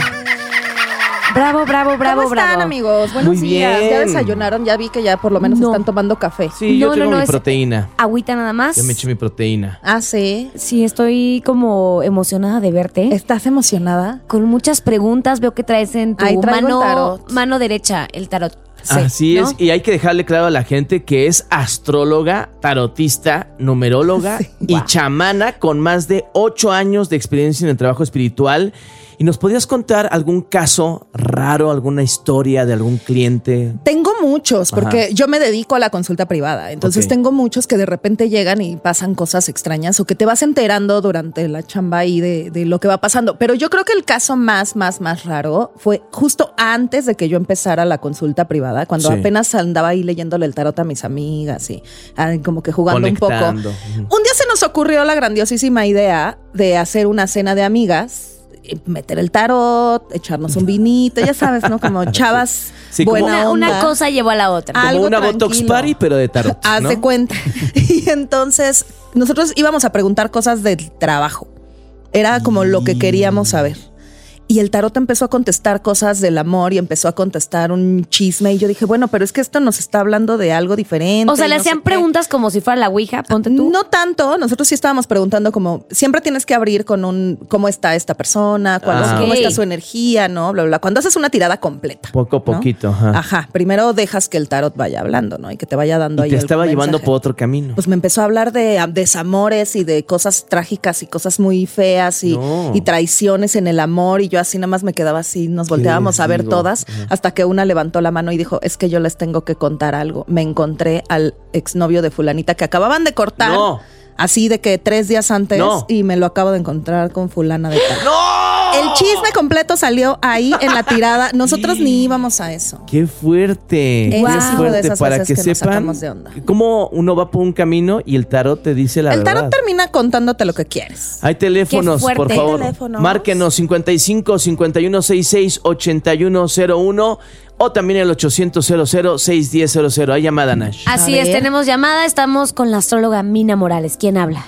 Bravo, bravo, bravo, ¿Cómo están, bravo. amigos? Buenos Muy días. bien. ¿Ya desayunaron? Ya vi que ya por lo menos No. están tomando café. Sí, No, yo tengo no, no, mi es- proteína. Agüita nada más. Ya me eché mi proteína. Ah, sí. Sí, estoy como emocionada de verte. ¿Estás emocionada? Con muchas preguntas, veo que traes en tu Ahí traigo el mano, tarot. mano derecha el tarot. Sí, Así ¿no? es, y hay que dejarle claro a la gente que es astróloga, tarotista, numeróloga Sí, y wow. chamana con más de ocho años de experiencia en el trabajo espiritual. ¿Y nos podrías contar algún caso raro, alguna historia de algún cliente? Tengo muchos, porque Ajá. yo me dedico a la consulta privada. Entonces Ok. tengo muchos que de repente llegan y pasan cosas extrañas o que te vas enterando durante la chamba ahí de, de lo que va pasando. Pero yo creo que el caso más, más, más raro fue justo antes de que yo empezara la consulta privada, cuando Sí. apenas andaba ahí leyéndole el tarot a mis amigas y ah, como que jugando un poco. Conectando. Ujú. Un día se nos ocurrió la grandiosísima idea de hacer una cena de amigas, y meter el tarot, echarnos un vinito, ya sabes, ¿no? Como chavas Sí, como buena Una, onda. una cosa llevó a la otra. Como algo una tranquilo. Botox Party, pero de tarot. Haz ¿no? de cuenta. Y entonces nosotros íbamos a preguntar cosas del trabajo. Era como lo que queríamos saber. Y el tarot empezó a contestar cosas del amor y empezó a contestar un chisme. Y yo dije, bueno, pero es que esto nos está hablando de algo diferente. O sea, le no hacían sé qué. preguntas como si fuera la Ouija, ponte tú. No tanto, nosotros sí estábamos preguntando como, siempre tienes que abrir con un, ¿cómo está esta persona? ¿Cuál es- Ah. ¿Cómo Ok. está su energía? ¿No? Bla, bla, bla. Cuando haces una tirada completa. Poco a ¿no? poquito, ajá. Ajá, primero dejas que el tarot vaya hablando, ¿no? Y que te vaya dando Y ahí te algún estaba llevando mensaje. por otro camino. Pues me empezó a hablar de ah, desamores y de cosas trágicas y cosas muy feas y, No. y traiciones en el amor. Y yo así nada más me quedaba así, nos volteábamos a ver digo? todas, Ajá. hasta que una levantó la mano y dijo, es que yo les tengo que contar algo. Me encontré al exnovio de fulanita que acababan de cortar. No. Así de que tres días antes No. y me lo acabo de encontrar con fulana de tal. ¡No! El chisme completo salió ahí en la tirada. Nosotros ni íbamos a eso. ¡Qué fuerte! Es ¡Qué una de fuerte! esas Para veces que que nos sepan sacamos de onda. cómo uno va por un camino y el tarot te dice la El verdad. tarot termina contándote lo que quieres. Hay teléfonos, Qué fuerte. por favor. Hay teléfonos. Márquenos cincuenta y cinco, cincuenta y uno, sesenta y seis, ochenta y uno cero uno o también el ochocientos, cero cero, seiscientos diez, cero cero. Hay llamada, Nash. Así A es, ver. tenemos llamada, estamos con la astróloga Mina Morales. ¿Quién habla?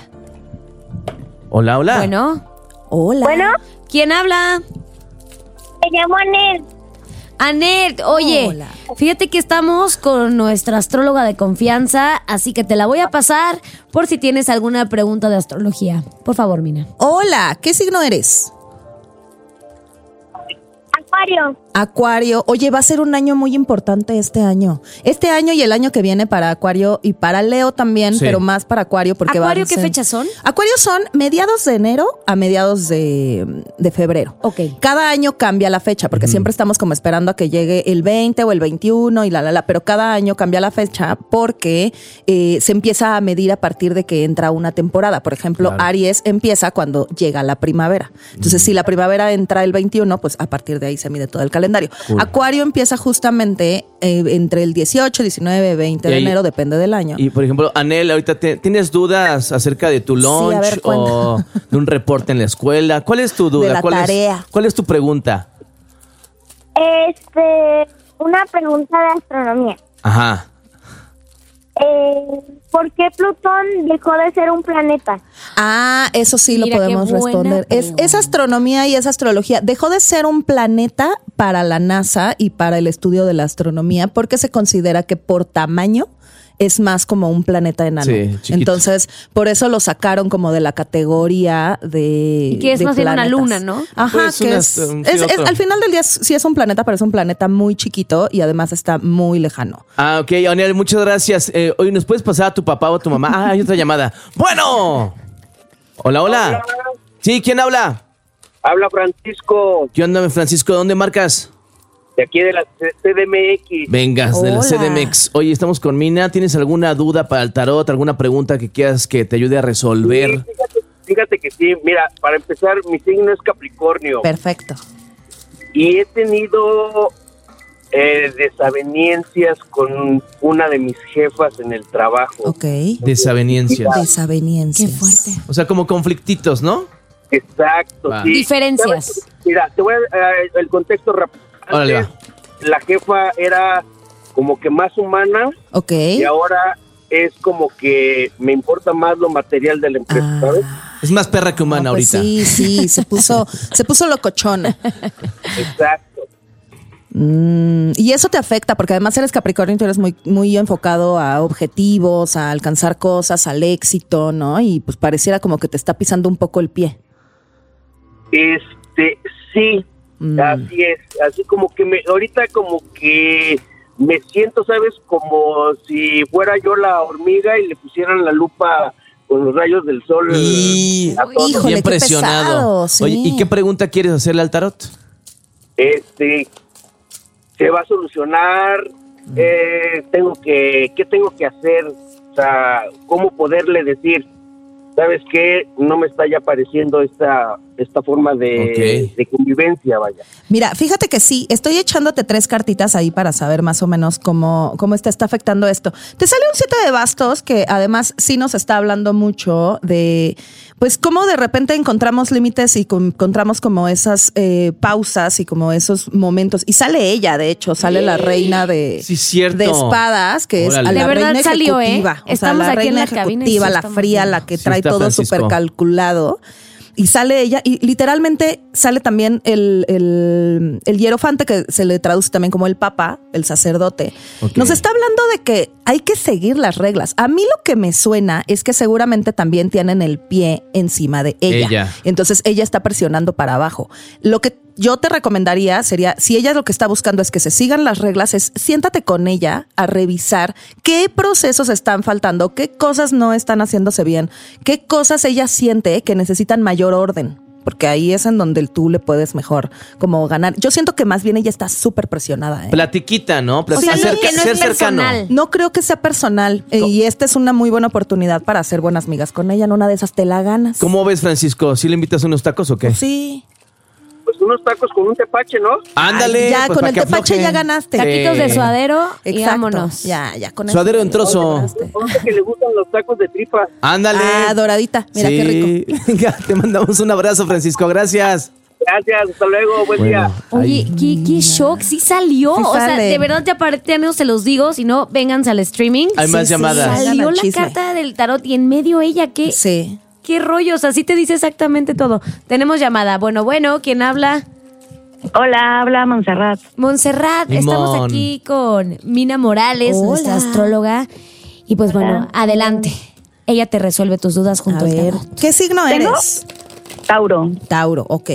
Hola, hola. Bueno, Hola. Bueno, ¿quién habla? me llamo Anel. Anet, oye, Hola. fíjate que estamos con nuestra astróloga de confianza, así que te la voy a pasar por si tienes alguna pregunta de astrología. Por favor, Mina. Hola, ¿qué signo eres? Acuario. Acuario. Oye, va a ser un año muy importante este año. Este año y el año que viene para Acuario y para Leo también, Sí. pero más para Acuario porque ¿Acuario van a qué ser- fechas son? Acuario son mediados de enero a mediados de, de febrero. Ok. Cada año cambia la fecha porque siempre estamos como esperando a que llegue el veinte o el veintiuno y la la la, pero cada año cambia la fecha porque eh, se empieza a medir a partir de que entra una temporada. Por ejemplo, Claro. Aries empieza cuando llega la primavera. Entonces, si la primavera entra el veintiuno, pues a partir de ahí se mide todo el calendario. Cool. Acuario empieza justamente eh, entre el dieciocho, diecinueve, veinte Y de ahí- enero, depende del año. Y por ejemplo, Anel, ahorita te- tienes dudas acerca de tu Sí, a lunch ver, o de un reporte en la escuela. ¿Cuál es tu duda? De la ¿Cuál tarea. Es, ¿Cuál es tu pregunta? Este, una pregunta de astronomía. Ajá. Eh, ¿Por qué Plutón dejó de ser un planeta? Ah, eso sí Mira, lo podemos qué buena responder. Es, pregunta. es astronomía y es astrología. Dejó de ser un planeta para la NASA y para el estudio de la astronomía porque se considera que por tamaño es más como un planeta enano. Sí, chiquito. Entonces, por eso lo sacaron como de la categoría de Y que es de más bien una planetas. luna, ¿no? Ajá, Pues que una- es, un- es- sí, es- otro. al final del día es- sí es un planeta, pero es un planeta muy chiquito y además está muy lejano. Ah, ok, Oniel, muchas gracias. Eh, oye, ¿nos puedes pasar a tu papá o a tu mamá? Ah, hay otra llamada. Bueno. Hola, hola. Sí, ¿quién habla? Habla Francisco, ¿Qué onda, Francisco? ¿Dónde marcas? de aquí de la C D M X. Vengas, de la Hola. C D M X. Oye, estamos con Mina. ¿Tienes alguna duda para el tarot? ¿Alguna pregunta que quieras que te ayude a resolver? Sí, fíjate, fíjate que sí, mira, para empezar, mi signo es Capricornio. Perfecto. Y he tenido eh, desavenencias con una de mis jefas en el trabajo. Ok. Desavenencias. Desaveniencias. Qué fuerte. O sea, como conflictitos, ¿no? Exacto, Va. sí. Diferencias. ¿Sabes? Mira, te voy a eh, el contexto rápido. Órale, Antes, la jefa era como que más humana Ok. y ahora es como que me importa más lo material de la empresa, Ah. ¿sabes? Es más perra que humana Ah, pues ahorita. sí, sí, se puso, se puso locochona. Exacto. Mm, y eso te afecta, porque además eres Capricornio y tú eres muy, muy enfocado a objetivos, a alcanzar cosas, al éxito, ¿no? Y pues pareciera como que te está pisando un poco el pie. Este, sí, Mm. así es, así como que me, ahorita como que me siento, ¿sabes? Como si fuera yo la hormiga y le pusieran la lupa con los rayos del sol. Y a todo. Híjole, bien qué presionado. pesado, sí. Oye, ¿y qué pregunta quieres hacerle al tarot? Este, se va a solucionar, eh, tengo que, ¿qué tengo que hacer? O sea, ¿cómo poderle decir? ¿Sabes qué? No me está ya pareciendo esta esta forma de, Ok. de convivencia, vaya. Mira, fíjate que sí, estoy echándote tres cartitas ahí para saber más o menos cómo, cómo te está afectando esto. Te sale un siete de bastos que además sí nos está hablando mucho de, pues cómo de repente encontramos límites y com- encontramos como esas eh, pausas y como esos momentos. Y sale ella, de hecho, sale la reina de, Sí, cierto. de espadas, que Órale. es a la De verdad reina salió, ¿eh? ejecutiva. O sea, Estamos la aquí en reina la cabina y ejecutiva, sí la estamos fría, viendo. la que Sí trae está todo Francisco. súper calculado. Y sale ella, y literalmente sale también el, el, el hierofante, que se le traduce también como el papa, el sacerdote. Ok. Nos está hablando de que hay que seguir las reglas. A mí lo que me suena es que seguramente también tienen el pie encima de ella. Ella. Entonces ella está presionando para abajo. Lo que yo te recomendaría sería, si ella lo que está buscando es que se sigan las reglas, es siéntate con ella a revisar qué procesos están faltando, qué cosas no están haciéndose bien, qué cosas ella siente que necesitan mayor orden. Porque ahí es en donde tú le puedes mejor como ganar. Yo siento que más bien ella está súper presionada. ¿eh? Platiquita, ¿no? O Platica, sea, no, cerca- que no ser es cercano. personal. No creo que sea personal. eh, Y esta es una muy buena oportunidad para hacer buenas migas con ella. En una de esas te la ganas. ¿Cómo ves, Francisco? ¿Sí le invitas unos tacos o qué? Sí. Pues unos tacos con un tepache, ¿no? Ándale. Ay, ya, pues, con para el que tepache afloje. ya ganaste. Taquitos de suadero y Exacto. vámonos. Ya, ya con Suadero eso. en trozo. Parece que le gustan los tacos de tripa. Ándale. Ah, doradita. Mira Sí. qué rico. Venga, te mandamos un abrazo, Francisco. Gracias. Gracias, hasta luego, buen día. Oye, qué, qué shock, sí salió. Sí o sea, sale. de verdad ya para no se los digo, si no, vénganse al streaming. Hay más Sí, sí, llamadas. sí. Salió Hagan la chisme. carta del tarot y en medio ella, qué, Sí. qué rollo, o sea, sí te dice exactamente todo. Tenemos llamada. Bueno, bueno, ¿quién habla? Hola, habla Montserrat. Montserrat, Limón. estamos aquí con Mina Morales, Hola. nuestra astróloga. Y pues bueno, adelante. Ella te resuelve tus dudas junto A al ver, tarot. ¿qué signo ¿Tengo? eres? Tauro. Tauro, ok.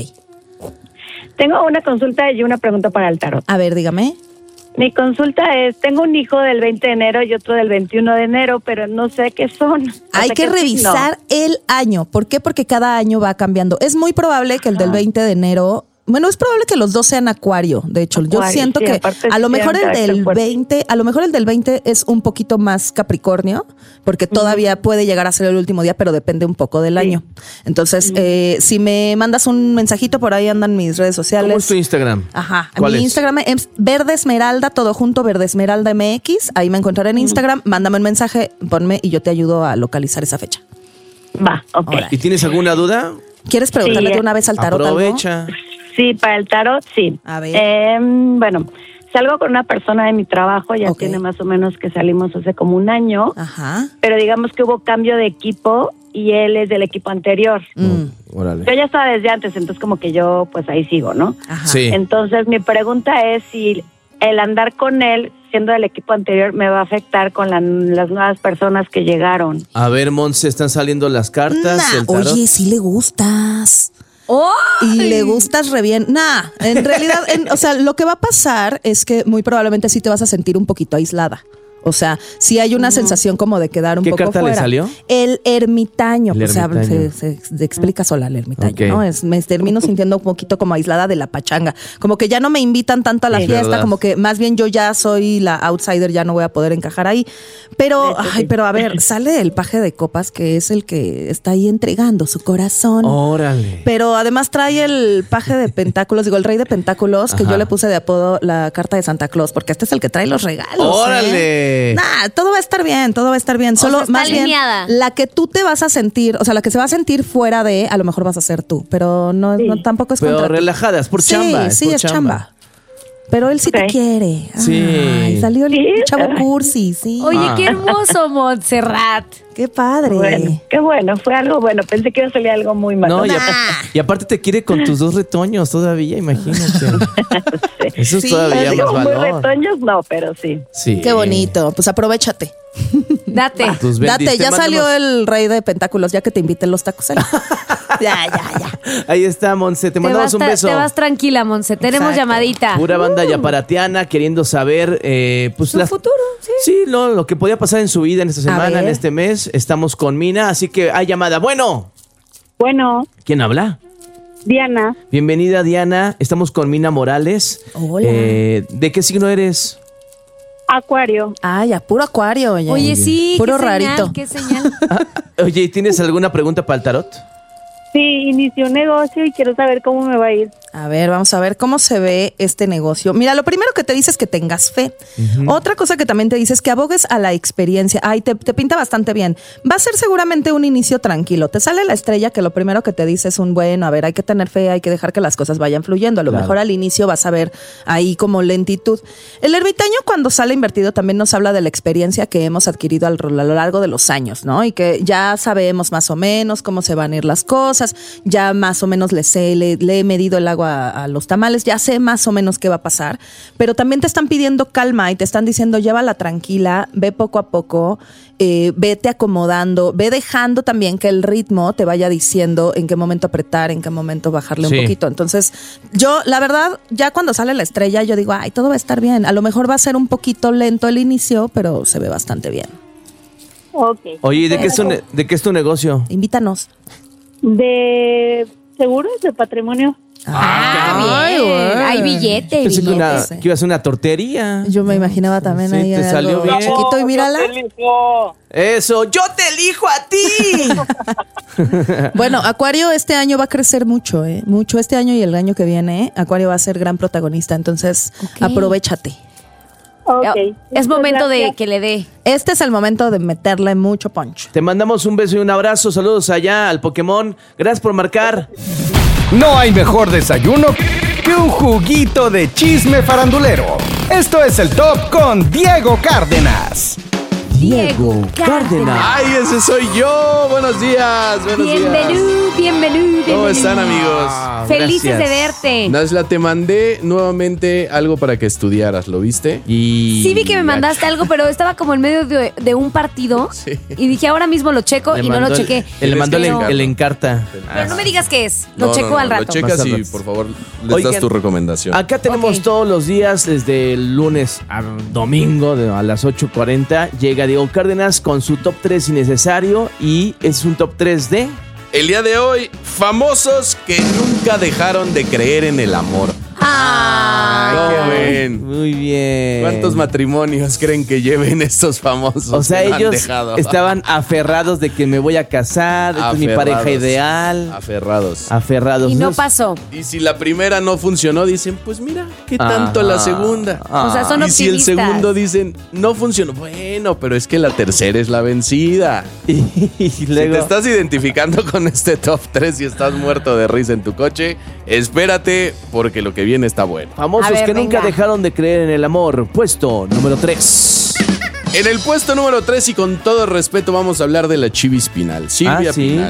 Tengo una consulta y una pregunta para el tarot. A ver, dígame. Mi consulta es, tengo un hijo del veinte de enero y otro del veintiuno de enero, pero no sé qué son. O Hay sea, que ¿qué revisar el año. ¿Por qué? Porque cada año va cambiando. Es muy probable que el del veinte de enero... Bueno, es probable que los dos sean acuario, de hecho. Yo Acuario, siento sí, que aparte a lo sí mejor tienen el del carácter fuerte. veinte, a lo mejor el del veinte es un poquito más Capricornio, porque todavía puede llegar a ser el último día, pero depende un poco del año. Entonces, eh, si me mandas un mensajito, por ahí andan mis redes sociales. ¿Cómo es tu Instagram? Ajá, ¿Cuál mi es? Instagram es Verde Esmeralda, todo junto, Verde Esmeralda M X. Ahí me encontraré en Instagram. Mándame un mensaje, ponme y yo te ayudo a localizar esa fecha. Va, ok. Ahora, ¿Y tienes alguna duda? ¿quieres preguntarle Sí, de una vez al tarot algo? Aprovecha. Sí, para el tarot, sí. A ver. Eh, bueno, salgo con una persona de mi trabajo, ya Ok. tiene más o menos que salimos hace como un año, Ajá. pero digamos que hubo cambio de equipo y él es del equipo anterior. Mm. Órale. Yo ya estaba desde antes, entonces como que yo pues ahí sigo, ¿no? Ajá. Sí. Entonces mi pregunta es si el andar con él, siendo del equipo anterior, me va a afectar con la- las nuevas personas que llegaron. A ver, Monse, están saliendo las cartas. Nah, el tarot. oye, sí le gustas. ¡Oh! Y le gustas re bien. Nah, en realidad, en- o sea, lo que va a pasar es que muy probablemente sí te vas a sentir un poquito aislada. O sea, sí hay una sensación como de quedar un ¿Qué poco carta le fuera. salió? El ermitaño. El O sea, ermitaño. se, se- se explica sola el ermitaño, Ok. ¿no? Es, me termino sintiendo un poquito como aislada de la pachanga. Como que ya no me invitan tanto a la Sí, fiesta, verdad. como que más bien yo ya soy la outsider, ya no voy a poder encajar ahí. Pero, ay, pero a ver, sale el paje de copas, que es el que está ahí entregando su corazón. Órale. Pero además trae el paje de pentáculos, digo, el rey de pentáculos, que Ajá. yo le puse de apodo la carta de Santa Claus, porque este es el que trae los regalos. ¿eh? ¡Órale! Nah, todo va a estar bien, todo va a estar bien. Solo sea, está más bien alineada. la que tú te vas a sentir, o sea, la que se va a sentir fuera de, a lo mejor vas a ser tú, pero no, no tampoco es Pero contra ti. relajada, es por Sí, chamba. sí, por es chamba. Pero él sí te Ok. quiere. Sí. Ay, salió el chavo cursi, sí. Oye, Ah. qué hermoso, Montserrat. Qué padre. Bueno, qué bueno, fue algo bueno. Pensé que iba a salir algo muy malo. No, y, apa- y aparte te quiere con tus dos retoños todavía, imagínate. Eso es Sí, todavía Digo, más muy valor. retoños, no, pero sí. Sí. Qué bonito. Pues aprovechate. Date. Tus bendis, Date, te ya salió mandamos- el rey de pentáculos, ya que te inviten los tacos. ¿eh? ya, ya, ya. Ahí está, Monse, te Te mandamos vas, un tra- beso. te vas tranquila, Monse. Tenemos Exacto. llamadita. Pura banda yaparatiana queriendo saber eh, pues Su las- futuro, sí. Sí, lo, lo que podía pasar en su vida en esta semana, ver. en este mes. Estamos con Mina, así que hay llamada. Bueno, Bueno, ¿quién habla? Diana, Bienvenida, Diana. Estamos con Mina Morales. Hola. Eh, ¿De qué signo eres? Acuario. Ay, a puro acuario, oye. Oye, sí, Puro qué señal, rarito. qué señal. Oye, ¿tienes alguna pregunta para el tarot? Sí, inicié un negocio y quiero saber cómo me va a ir. A ver, vamos a ver cómo se ve este negocio. Mira, lo primero que te dice es que tengas fe. Otra cosa que también te dice es que abogues a la experiencia. Ay, te, te pinta bastante bien. Va a ser seguramente un inicio tranquilo. Te sale la estrella que lo primero que te dice es un bueno, a ver, hay que tener fe, hay que dejar que las cosas vayan fluyendo. A lo Claro. mejor al inicio vas a ver ahí como lentitud. El ermitaño cuando sale invertido también nos habla de la experiencia que hemos adquirido al- a lo largo de los años, ¿no? Y que ya sabemos más o menos cómo se van a ir las cosas, ya más o menos le sé, le, le he medido el agua a, a los tamales, ya sé más o menos qué va a pasar, pero también te están pidiendo calma y te están diciendo llévala tranquila, ve poco a poco, eh, vete acomodando, ve dejando también que el ritmo te vaya diciendo en qué momento apretar, en qué momento bajarle Sí. un poquito. Entonces, yo, la verdad, ya cuando sale la estrella, yo digo, ay, todo va a estar bien. A lo mejor va a ser un poquito lento el inicio, pero se ve bastante bien. Ok. Oye, ¿de qué, es tu, ne- ¿de qué es tu negocio? Invítanos. De seguros de patrimonio. Ah, Ay, bien. güey. Hay billete, Pensé que, una- billetes. que iba a ser una tortería. Yo me imaginaba también Sí, ahí te salió algo bien. chiquito y mírala. Eso, yo te elijo a ti. Bueno, Acuario este año va a crecer mucho, ¿eh? Mucho este año y el año que viene, ¿eh? Acuario va a ser gran protagonista, entonces Ok. aprovéchate. Ok. Es momento de Gracias. que le dé. Este es el momento de meterle mucho punch. Te mandamos un beso y un abrazo. Saludos allá al Pokémon. Gracias por marcar. No hay mejor desayuno que un juguito de chisme farandulero. Esto es el Top con Diego Cárdenas. Diego Cárdenas. ¡Ay, ese soy yo! Buenos días, buenos días. Bienvenido, bienvenido. ¿Cómo están, bienvenido. amigos? Felices gracias. de verte. Nasla, te mandé nuevamente algo para que estudiaras, ¿lo viste? Y Sí vi que me mandaste algo, pero estaba como en medio de, de un partido Sí. y dije ahora mismo lo checo Le y no lo mandó el- chequé. Le mandó el, Pero- el encarta. Pero no me digas qué es, lo No, checo no, no, al rato. Lo checas Más al y, rato. por favor, les Oigan, das tu recomendación. Acá tenemos Ok. todos los días, desde el lunes a domingo de- a las ocho cuarenta. Llega Diego Cárdenas con su top tres innecesario. Y es un top tres de... El día de hoy, famosos que nunca dejaron de creer en el amor. Ah. Ay, qué ven. Muy bien. ¿Cuántos matrimonios creen que lleven estos famosos? O sea, que no han ellos dejado? estaban aferrados de que me voy a casar, esta es mi Aferrados. pareja ideal. Aferrados. Aferrados. Y no Esos- pasó. Y si la primera no funcionó, dicen, pues mira, ¿qué tanto Ajá. la segunda? O sea, son Y si el optimistas. segundo dicen, no funcionó, bueno, pero es que la tercera es la vencida. Y, y Si luego... te estás identificando con este top tres y estás muerto de risa en tu coche, espérate porque lo que viene está bueno. Famosos A ver, que nunca venga. dejaron de creer en el amor. Puesto número tres. En el puesto número tres y con todo respeto vamos a hablar de la Chivis Pinal, Silvia Ah, ¿sí? Pinal.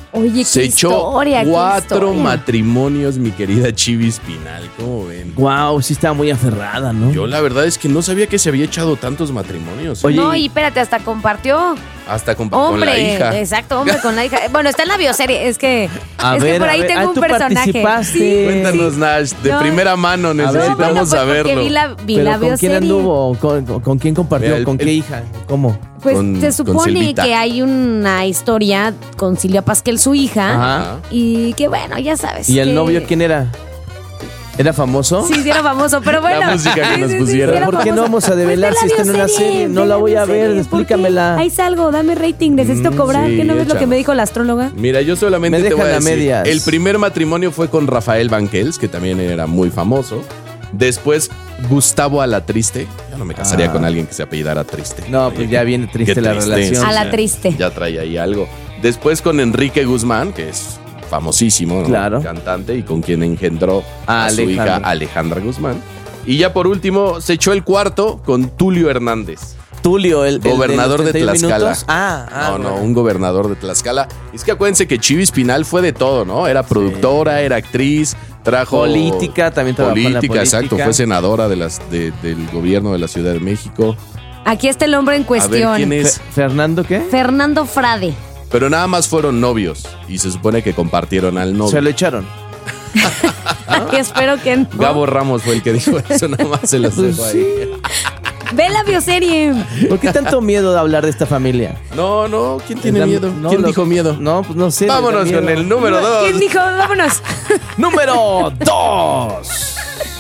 Oye, qué Se echó historia, qué cuatro historia. matrimonios, mi querida Chivis Pinal. ¿Cómo ven? Wow, sí estaba muy aferrada, ¿no? Yo la verdad es que no sabía que se había echado tantos matrimonios. Oye, No, y espérate, hasta compartió. Hasta con, Hombre, con la hija. exacto, hombre con la hija. Bueno, está en la bioserie, es que, A es ver, que por a ahí ver, tengo ah, un tú personaje. participaste. Sí. Cuéntanos, Nash, de No. primera mano ver, necesitamos No, bueno, pues saberlo. porque vi la, vi ¿pero la con quién bioserie. anduvo? ¿Con, con- con quién compartió? Mira, el- ¿Con qué el- hija? ¿Cómo? Pues Con- se con supone Silvita. que hay una historia con Silvia Pasquel, su hija, Ajá. y que bueno, ya sabes. ¿Y el que- novio quién era? ¿Era famoso? Sí, sí era famoso, pero bueno. La música que Sí, nos sí, sí, pusieron. sí era ¿Por qué no famoso. vamos a develar Pues si ve está en una bioserie, serie? No ve la voy a bioserie, ver, ¿por explícamela. qué? Ahí salgo, dame rating, necesito Mm, cobrar. sí, ¿Qué no ves lo que échanos. me dijo la astróloga? Mira, yo solamente Me te voy a dejan a decir. medias. El primer matrimonio fue con Rafael Banquels, que también era muy famoso. Después, Gustavo Alatriste. Yo no me casaría Ah. con alguien que se apellidara Triste. No, pues ya viene triste Qué la triste. relación. A la triste. Ya trae ahí algo. Después con Enrique Guzmán, que es famosísimo, ¿no? Claro. Cantante y con quien engendró Ah, a su hija Alejandra. Alejandra Guzmán. Y ya por último, se echó el cuarto con Tulio Hernández. Tulio, el, el Gobernador los de treinta y uno Tlaxcala. minutos. Ah, ah, no, no, bueno. un gobernador de Tlaxcala. Es que acuérdense que Chivis Pinal fue de todo, ¿no? Era productora, era actriz, trajo... Política, también trabajó en la política, exacto. política. Fue senadora de las, de- del gobierno de la Ciudad de México. Aquí está el hombre en cuestión. A ver, ¿quién es? Fe- ¿Fernando qué? Fernando Frade. Pero nada más fueron novios y se supone que compartieron al novio. Se lo echaron. Y espero que no. Gabo Ramos fue el que dijo eso, nada más se los Pues dejo ahí. Ve la bioserie. ¿Por qué tanto miedo de hablar de esta familia? No, no, ¿quién tiene Da- miedo? no, ¿Quién lo- dijo miedo? No, pues no sé. me da Vámonos miedo. con el número dos. ¿Quién dijo? Vámonos. Número dos.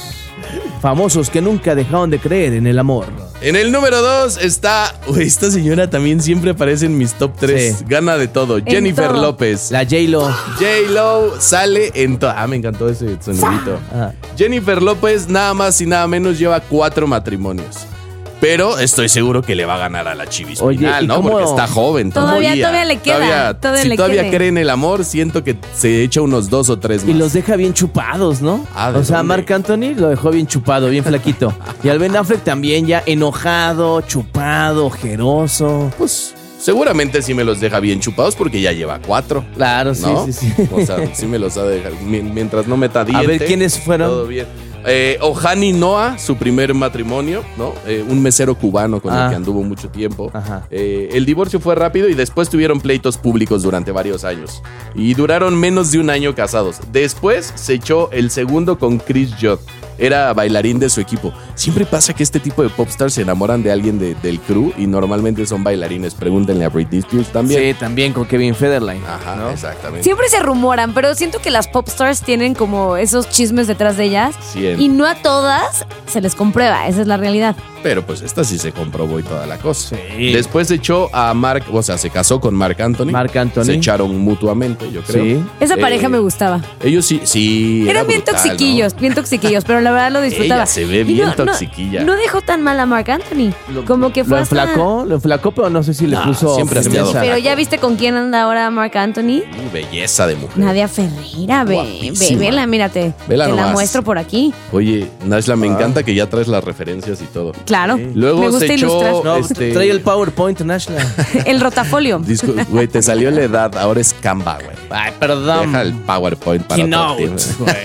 Famosos que nunca dejaron de creer en el amor. En el número dos está. Uy, esta señora también siempre aparece en mis top tres. Sí. Gana de todo. Jennifer todo. López. La J-Lo. J-Lo sale en todo. Ah, me encantó ese sonidito. Ah. Jennifer López, nada más y nada menos, lleva cuatro matrimonios. Pero estoy seguro que le va a ganar a la Chivis Oye, Pinal, ¿y ¿no? cómo? Porque está joven Todavía- todavía le queda, Todavía, todavía si le todavía quede. cree en el amor, siento que se echa unos dos o tres más. Y los deja bien chupados, ¿no? Ah, ¿de o sea, dónde? Marc Anthony lo dejó bien chupado, bien flaquito. Y al Ben Affleck también ya enojado, chupado, ojeroso. Pues seguramente sí me los deja bien chupados porque ya lleva cuatro. Claro, sí, ¿no? sí, sí. O sea, sí me los ha de dejar. Mi- Mientras no meta diente. A ver, ¿quiénes fueron? Todo bien. Eh, Ohani Noah, su primer matrimonio, ¿no? Eh, un mesero cubano con Ah. el que anduvo mucho tiempo. Ajá. Eh, el divorcio fue rápido y después tuvieron pleitos públicos durante varios años. Y duraron menos de un año casados. Después se echó el segundo con Chris Judd. Era bailarín de su equipo. Siempre pasa que este tipo de popstars se enamoran de alguien de- del crew y normalmente son bailarines. Pregúntenle a Britney Spears también. Sí, también con Kevin Federline. Ajá, ¿no? exactamente. Siempre se rumoran, pero siento que las pop stars tienen como esos chismes detrás de ellas. Cien. Y no a todas se les comprueba, esa es la realidad. Pero pues esta sí se comprobó y toda la cosa. Sí. Después se echó a Mark, o sea, se casó con Mark Anthony. Marc Anthony. Se echaron mutuamente, yo creo. Sí. Esa Eh, pareja me gustaba. Ellos sí, sí. Eran era bien brutal, toxiquillos, bien toxiquillos, pero la verdad lo ¿no? disfrutaba. Ella se ve Y bien no- no- toxiquilla. No, dejó tan mal a Marc Anthony. Como que fue Lo hasta- enflacó, lo enflacó, pero no sé si le No, puso siempre ha estado firmeza. Pero ya viste con quién anda ahora Marc Anthony. Y belleza de mujer. Nadia Ferreira, ve, ve, Guapísima. vela, mírate. Vela Te la nomás. muestro por aquí. Oye, Nashla, me Ah. encanta que ya traes las referencias y todo. Claro. Luego me gusta se echó, ilustrar. No, este, trae el PowerPoint, Nashla. El rotafolio. disco- güey, te salió la edad, ahora es Canva, güey. Ay, perdón. Deja el PowerPoint para Keynote, todo el tiempo.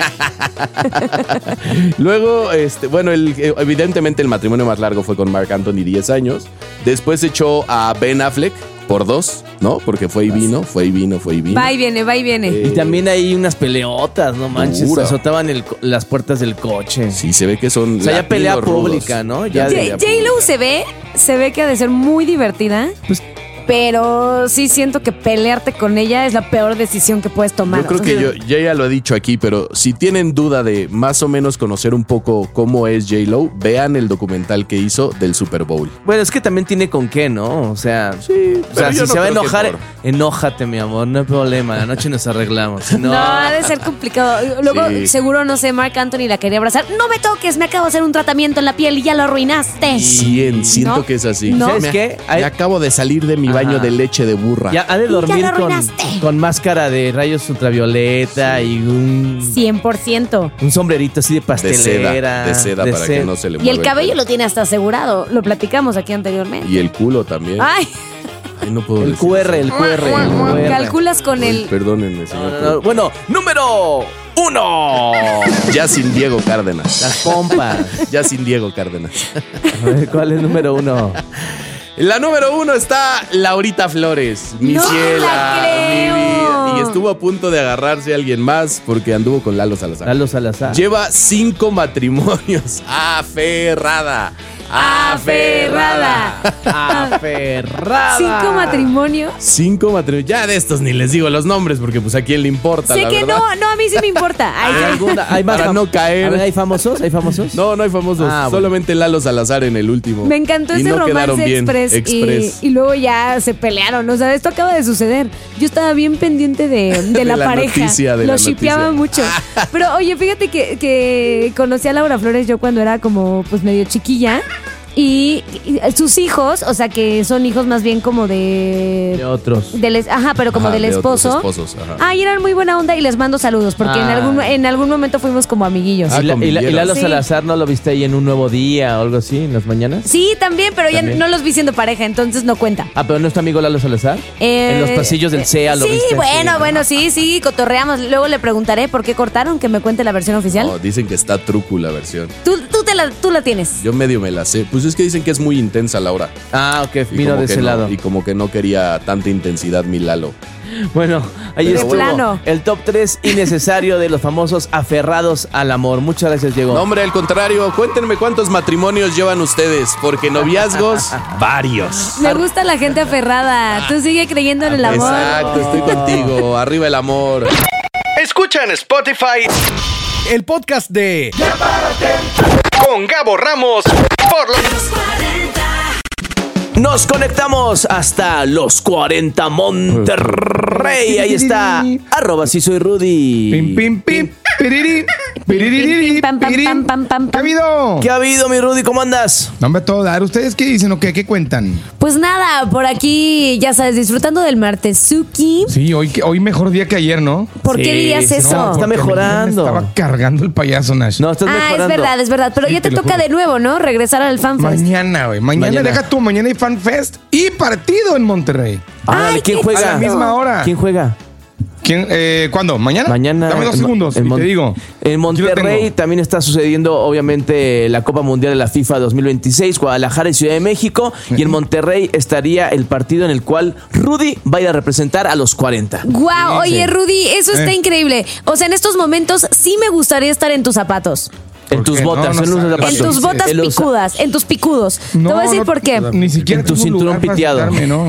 Luego, este, bueno, el, evidentemente el matrimonio más largo fue con Marc Anthony, diez años. Después se echó a Ben Affleck por dos, ¿no? Porque fue y vino, fue y vino, fue y vino. Va y viene, va y viene. Eh, Y también hay unas peleotas, no manches. Dura. Azotaban el co- las puertas del coche. Sí, se ve que son. O sea, ya pelea latinos rudos. pública, ¿no? Ya Ya de- J- J-Lo se ve, se ve que ha de ser muy divertida. Pues- pero sí siento que pelearte con ella es la peor decisión que puedes tomar. Yo creo O que sea, yo ya, ya lo he dicho aquí, pero si tienen duda de más o menos conocer un poco cómo es J-Lo, vean el documental que hizo del Super Bowl. Bueno, es que también tiene con qué, ¿no? O sea, Sí, o sea si yo no se va a creo que enojar, por- enójate, mi amor, no hay problema. La noche nos arreglamos. Si No, No, ha de ser complicado. Luego, Sí. seguro, no sé, Marc Anthony la quería abrazar. No me toques, me acabo de hacer un tratamiento en la piel y ya lo arruinaste. cien, siento ¿No? que es así. ¿No? ¿Sabes Me- qué? Me Hay- acabo de salir de mi Ajá. baño de leche de burra. ya ha de Y ya dormir lo con, arruinaste. con máscara de rayos ultravioleta y un, cien por ciento. un sombrerito así de de pastelera. seda, de seda para seda. que no se le Y mueva el cabello pelo. lo tiene hasta asegurado. Lo platicamos aquí anteriormente. Y el culo también. Ay, Ay, no puedo El decir Q R, el Q R, el Q R. Calculas con Ay, el... Perdónenme, señor. No, no, no. Bueno, número uno. Ya sin Diego Cárdenas. Las pompas. Ya sin Diego Cárdenas. A ver, ¿cuál es el número uno? En la número uno está Laurita Flores, mi ¡No ciela, la mi creo! vida. Y estuvo a punto de agarrarse a alguien más porque anduvo con Lalo Salazar. Lalo Salazar. Lleva cinco matrimonios. Aferrada. Aferrada. Aferrada. Cinco matrimonios. Cinco matrimonios. Ya de estos ni les digo los nombres porque pues a quién le importa, Sé la que verdad. no, no, a mí sí me importa. Ay, ¿Hay sí. alguna? ¿Hay más Para fam- no caer. A ver, ¿hay famosos? ¿Hay famosos? No, no hay famosos. Ah, bueno. Solamente Lalo Salazar en el último. Me encantó Y ese no quedaron romance bien. express, Express. Y, y luego ya se pelearon. O sea, esto acaba de suceder. Yo estaba bien pendiente de, de, De la, la pareja. noticia, de Lo la shipeaba mucho. Pero oye, fíjate que, que conocí a Laura Flores yo cuando era como pues medio chiquilla. Y, y sus hijos, o sea, que son hijos más bien como de... De otros. del es- ajá, pero como Ajá, del de otros esposo. esposos, ajá. Ay, eran muy buena onda y les mando saludos porque en Ah. algún en algún momento fuimos como amiguillos. Ah, ¿Y, la- y la- y Lalo Sí. Salazar no lo viste ahí en un nuevo día o algo así, en las mañanas? Sí, también, pero También. ya no los vi siendo pareja, entonces no cuenta. Ah, pero ¿no es tu amigo Lalo Salazar? Eh, En los pasillos del C E A lo sí, viste. bueno, Sí. bueno, sí, sí, cotorreamos. Luego le preguntaré por qué cortaron, que me cuente la versión oficial. No, dicen que está truco la versión. Tú, tú, te la, tú la tienes. Yo medio me la sé. Pues es que dicen que es muy intensa Laura. Ah, ok, Y vino como de que ese no- lado. Y como que no quería tanta intensidad mi Lalo. Bueno, ahí De estuvo plano. el top tres innecesario de los famosos aferrados al amor. Muchas gracias, Diego. No, hombre, al contrario, cuéntenme cuántos matrimonios llevan ustedes, porque noviazgos, varios. Me gusta la gente aferrada. Tú sigue creyendo en el amor. Exacto, estoy contigo. Arriba el amor. Escucha en Spotify el podcast de con Gabo Ramos por los Nos conectamos hasta los cuarenta Monterrey. Ahí está, arroba si soy Rudy. Pim, pim, pim. Piriri, piriri, Pam, pam, piriri. pam, pam, pam, ¿Qué ha pam. habido? ¿Qué ha habido, mi Rudy? ¿Cómo andas? No me todo dar. ¿Ustedes qué dicen o qué? ¿Qué cuentan? Pues nada, por aquí, ya sabes, disfrutando del martesuki. Sí, hoy, hoy mejor día que ayer, ¿no? ¿Por qué Sí, dirías sí, eso? no, está porque mejorando. me Estaba cargando el payaso Nash. No, estás Ah, mejorando. es verdad, es verdad. Pero Sí, ya te, te lo toca juro. de nuevo, ¿no? Regresar al FanFest. Mañana, güey. Mañana, Mañana. deja tú. Mañana hay Fan Fest y partido en Monterrey. Ándale, Ay, ¿quién qué juega? A la misma hora. ¿Quién juega? ¿Quién, eh, ¿Cuándo? ¿Mañana? Mañana. Dame dos en- segundos en y Mon- te digo. En Yo lo Monterrey tengo. también está sucediendo, obviamente, la Copa Mundial de la FIFA dos mil veintiséis, Guadalajara y Ciudad de México. Y en Monterrey estaría el partido en el cual Rudy va a ir a representar a los cuarenta. Guau, oye, Rudy, eso está Eh. increíble. O sea, en estos momentos sí me gustaría estar en tus zapatos. En ¿Por tus qué? botas, No, no en los sabes. zapatos. En tus botas En los- picudas, en tus picudos. Te voy a decir no, por qué. Ni siquiera En tu tengo un cinturón lugar para piteado. sentarme, no.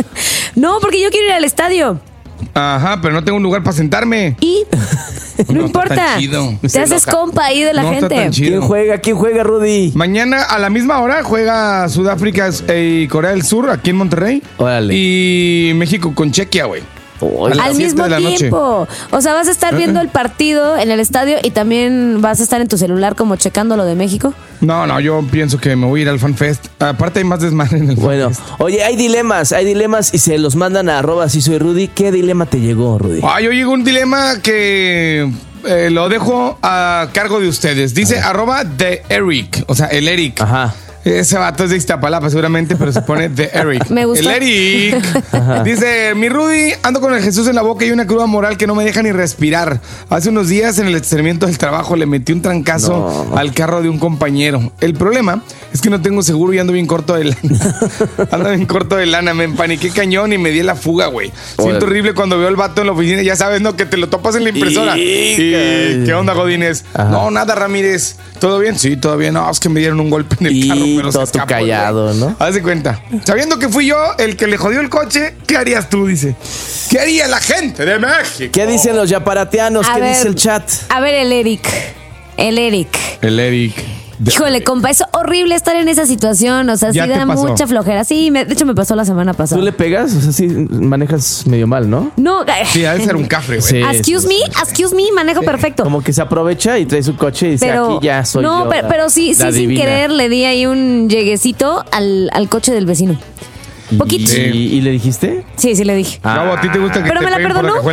No, porque yo quiero ir al estadio. Ajá, pero no tengo un lugar para sentarme. Y no, No está importa. tan chido. Te Se haces enoja. compa ahí de la No está gente. tan chido. ¿Quién juega? ¿Quién juega, Rudy? Mañana a la misma hora juega Sudáfrica y Corea del Sur aquí en Monterrey. Órale. Y México con Chequia, güey. Oye, A las Al siete mismo de la noche. tiempo. O sea, vas a estar viendo el partido en el estadio y también vas a estar en tu celular como checando lo de México. No, no, yo pienso que me voy a ir al FanFest. Aparte hay más desmadre en el Bueno, FanFest. oye, hay dilemas, hay dilemas y se los mandan a arroba si soy Rudy. ¿Qué dilema te llegó, Rudy? Ay, hoy llegó un dilema que eh, lo dejo a cargo de ustedes. Dice arroba de Eric, o sea, el Eric. Ajá. Ese vato es de Iztapalapa seguramente, pero se pone de Eric. Me gustó. El Eric. Dice, mi Rudy, ando con el Jesús en la boca y una cruda moral que no me deja ni respirar. Hace unos días en el estacionamiento del trabajo le metí un trancazo No. al carro de un compañero. El problema es que no tengo seguro y ando bien corto de lana. Ando bien corto de lana. Me empaniqué cañón y me di la fuga, güey. Siento Órale. horrible cuando veo al vato en la oficina. Ya sabes, ¿no? Que te lo topas en la impresora. Y- Y, ¿qué onda, Godínez? Ajá. No, nada, Ramírez. ¿Todo bien? Sí, todo bien. No, es que me dieron un golpe en el Y carro, pero se todo tú escapó, callado, güey. ¿no? Haz de cuenta. Sabiendo que fui yo el que le jodió el coche, ¿qué harías tú? Dice. ¿Qué haría la gente de México? ¿Qué dicen los yaparatianos? A ¿Qué ver. dice el chat? A ver, el Eric. El Eric. El Eric. De- Híjole, compa, es horrible estar en esa situación. O sea, sí ¿Ya te da pasó? mucha flojera. Sí, me- de hecho me pasó la semana pasada. ¿Tú le pegas? O sea, sí, manejas medio mal, ¿no? No, Sí, ha de ser un cafre, güey. Sí. excuse me, excuse me, manejo perfecto. Como que se aprovecha y trae su coche y dice, Pero, aquí ya soy no, yo. pero, la- pero sí, la sí sin divina. querer le di ahí un lleguecito al, al coche del vecino. ¿Y- Poquito. ¿Y, y le dijiste? Sí, sí le dije. Gabo, ¿a ti te gusta que Pero te me la peguen por la perdonó. cajuela?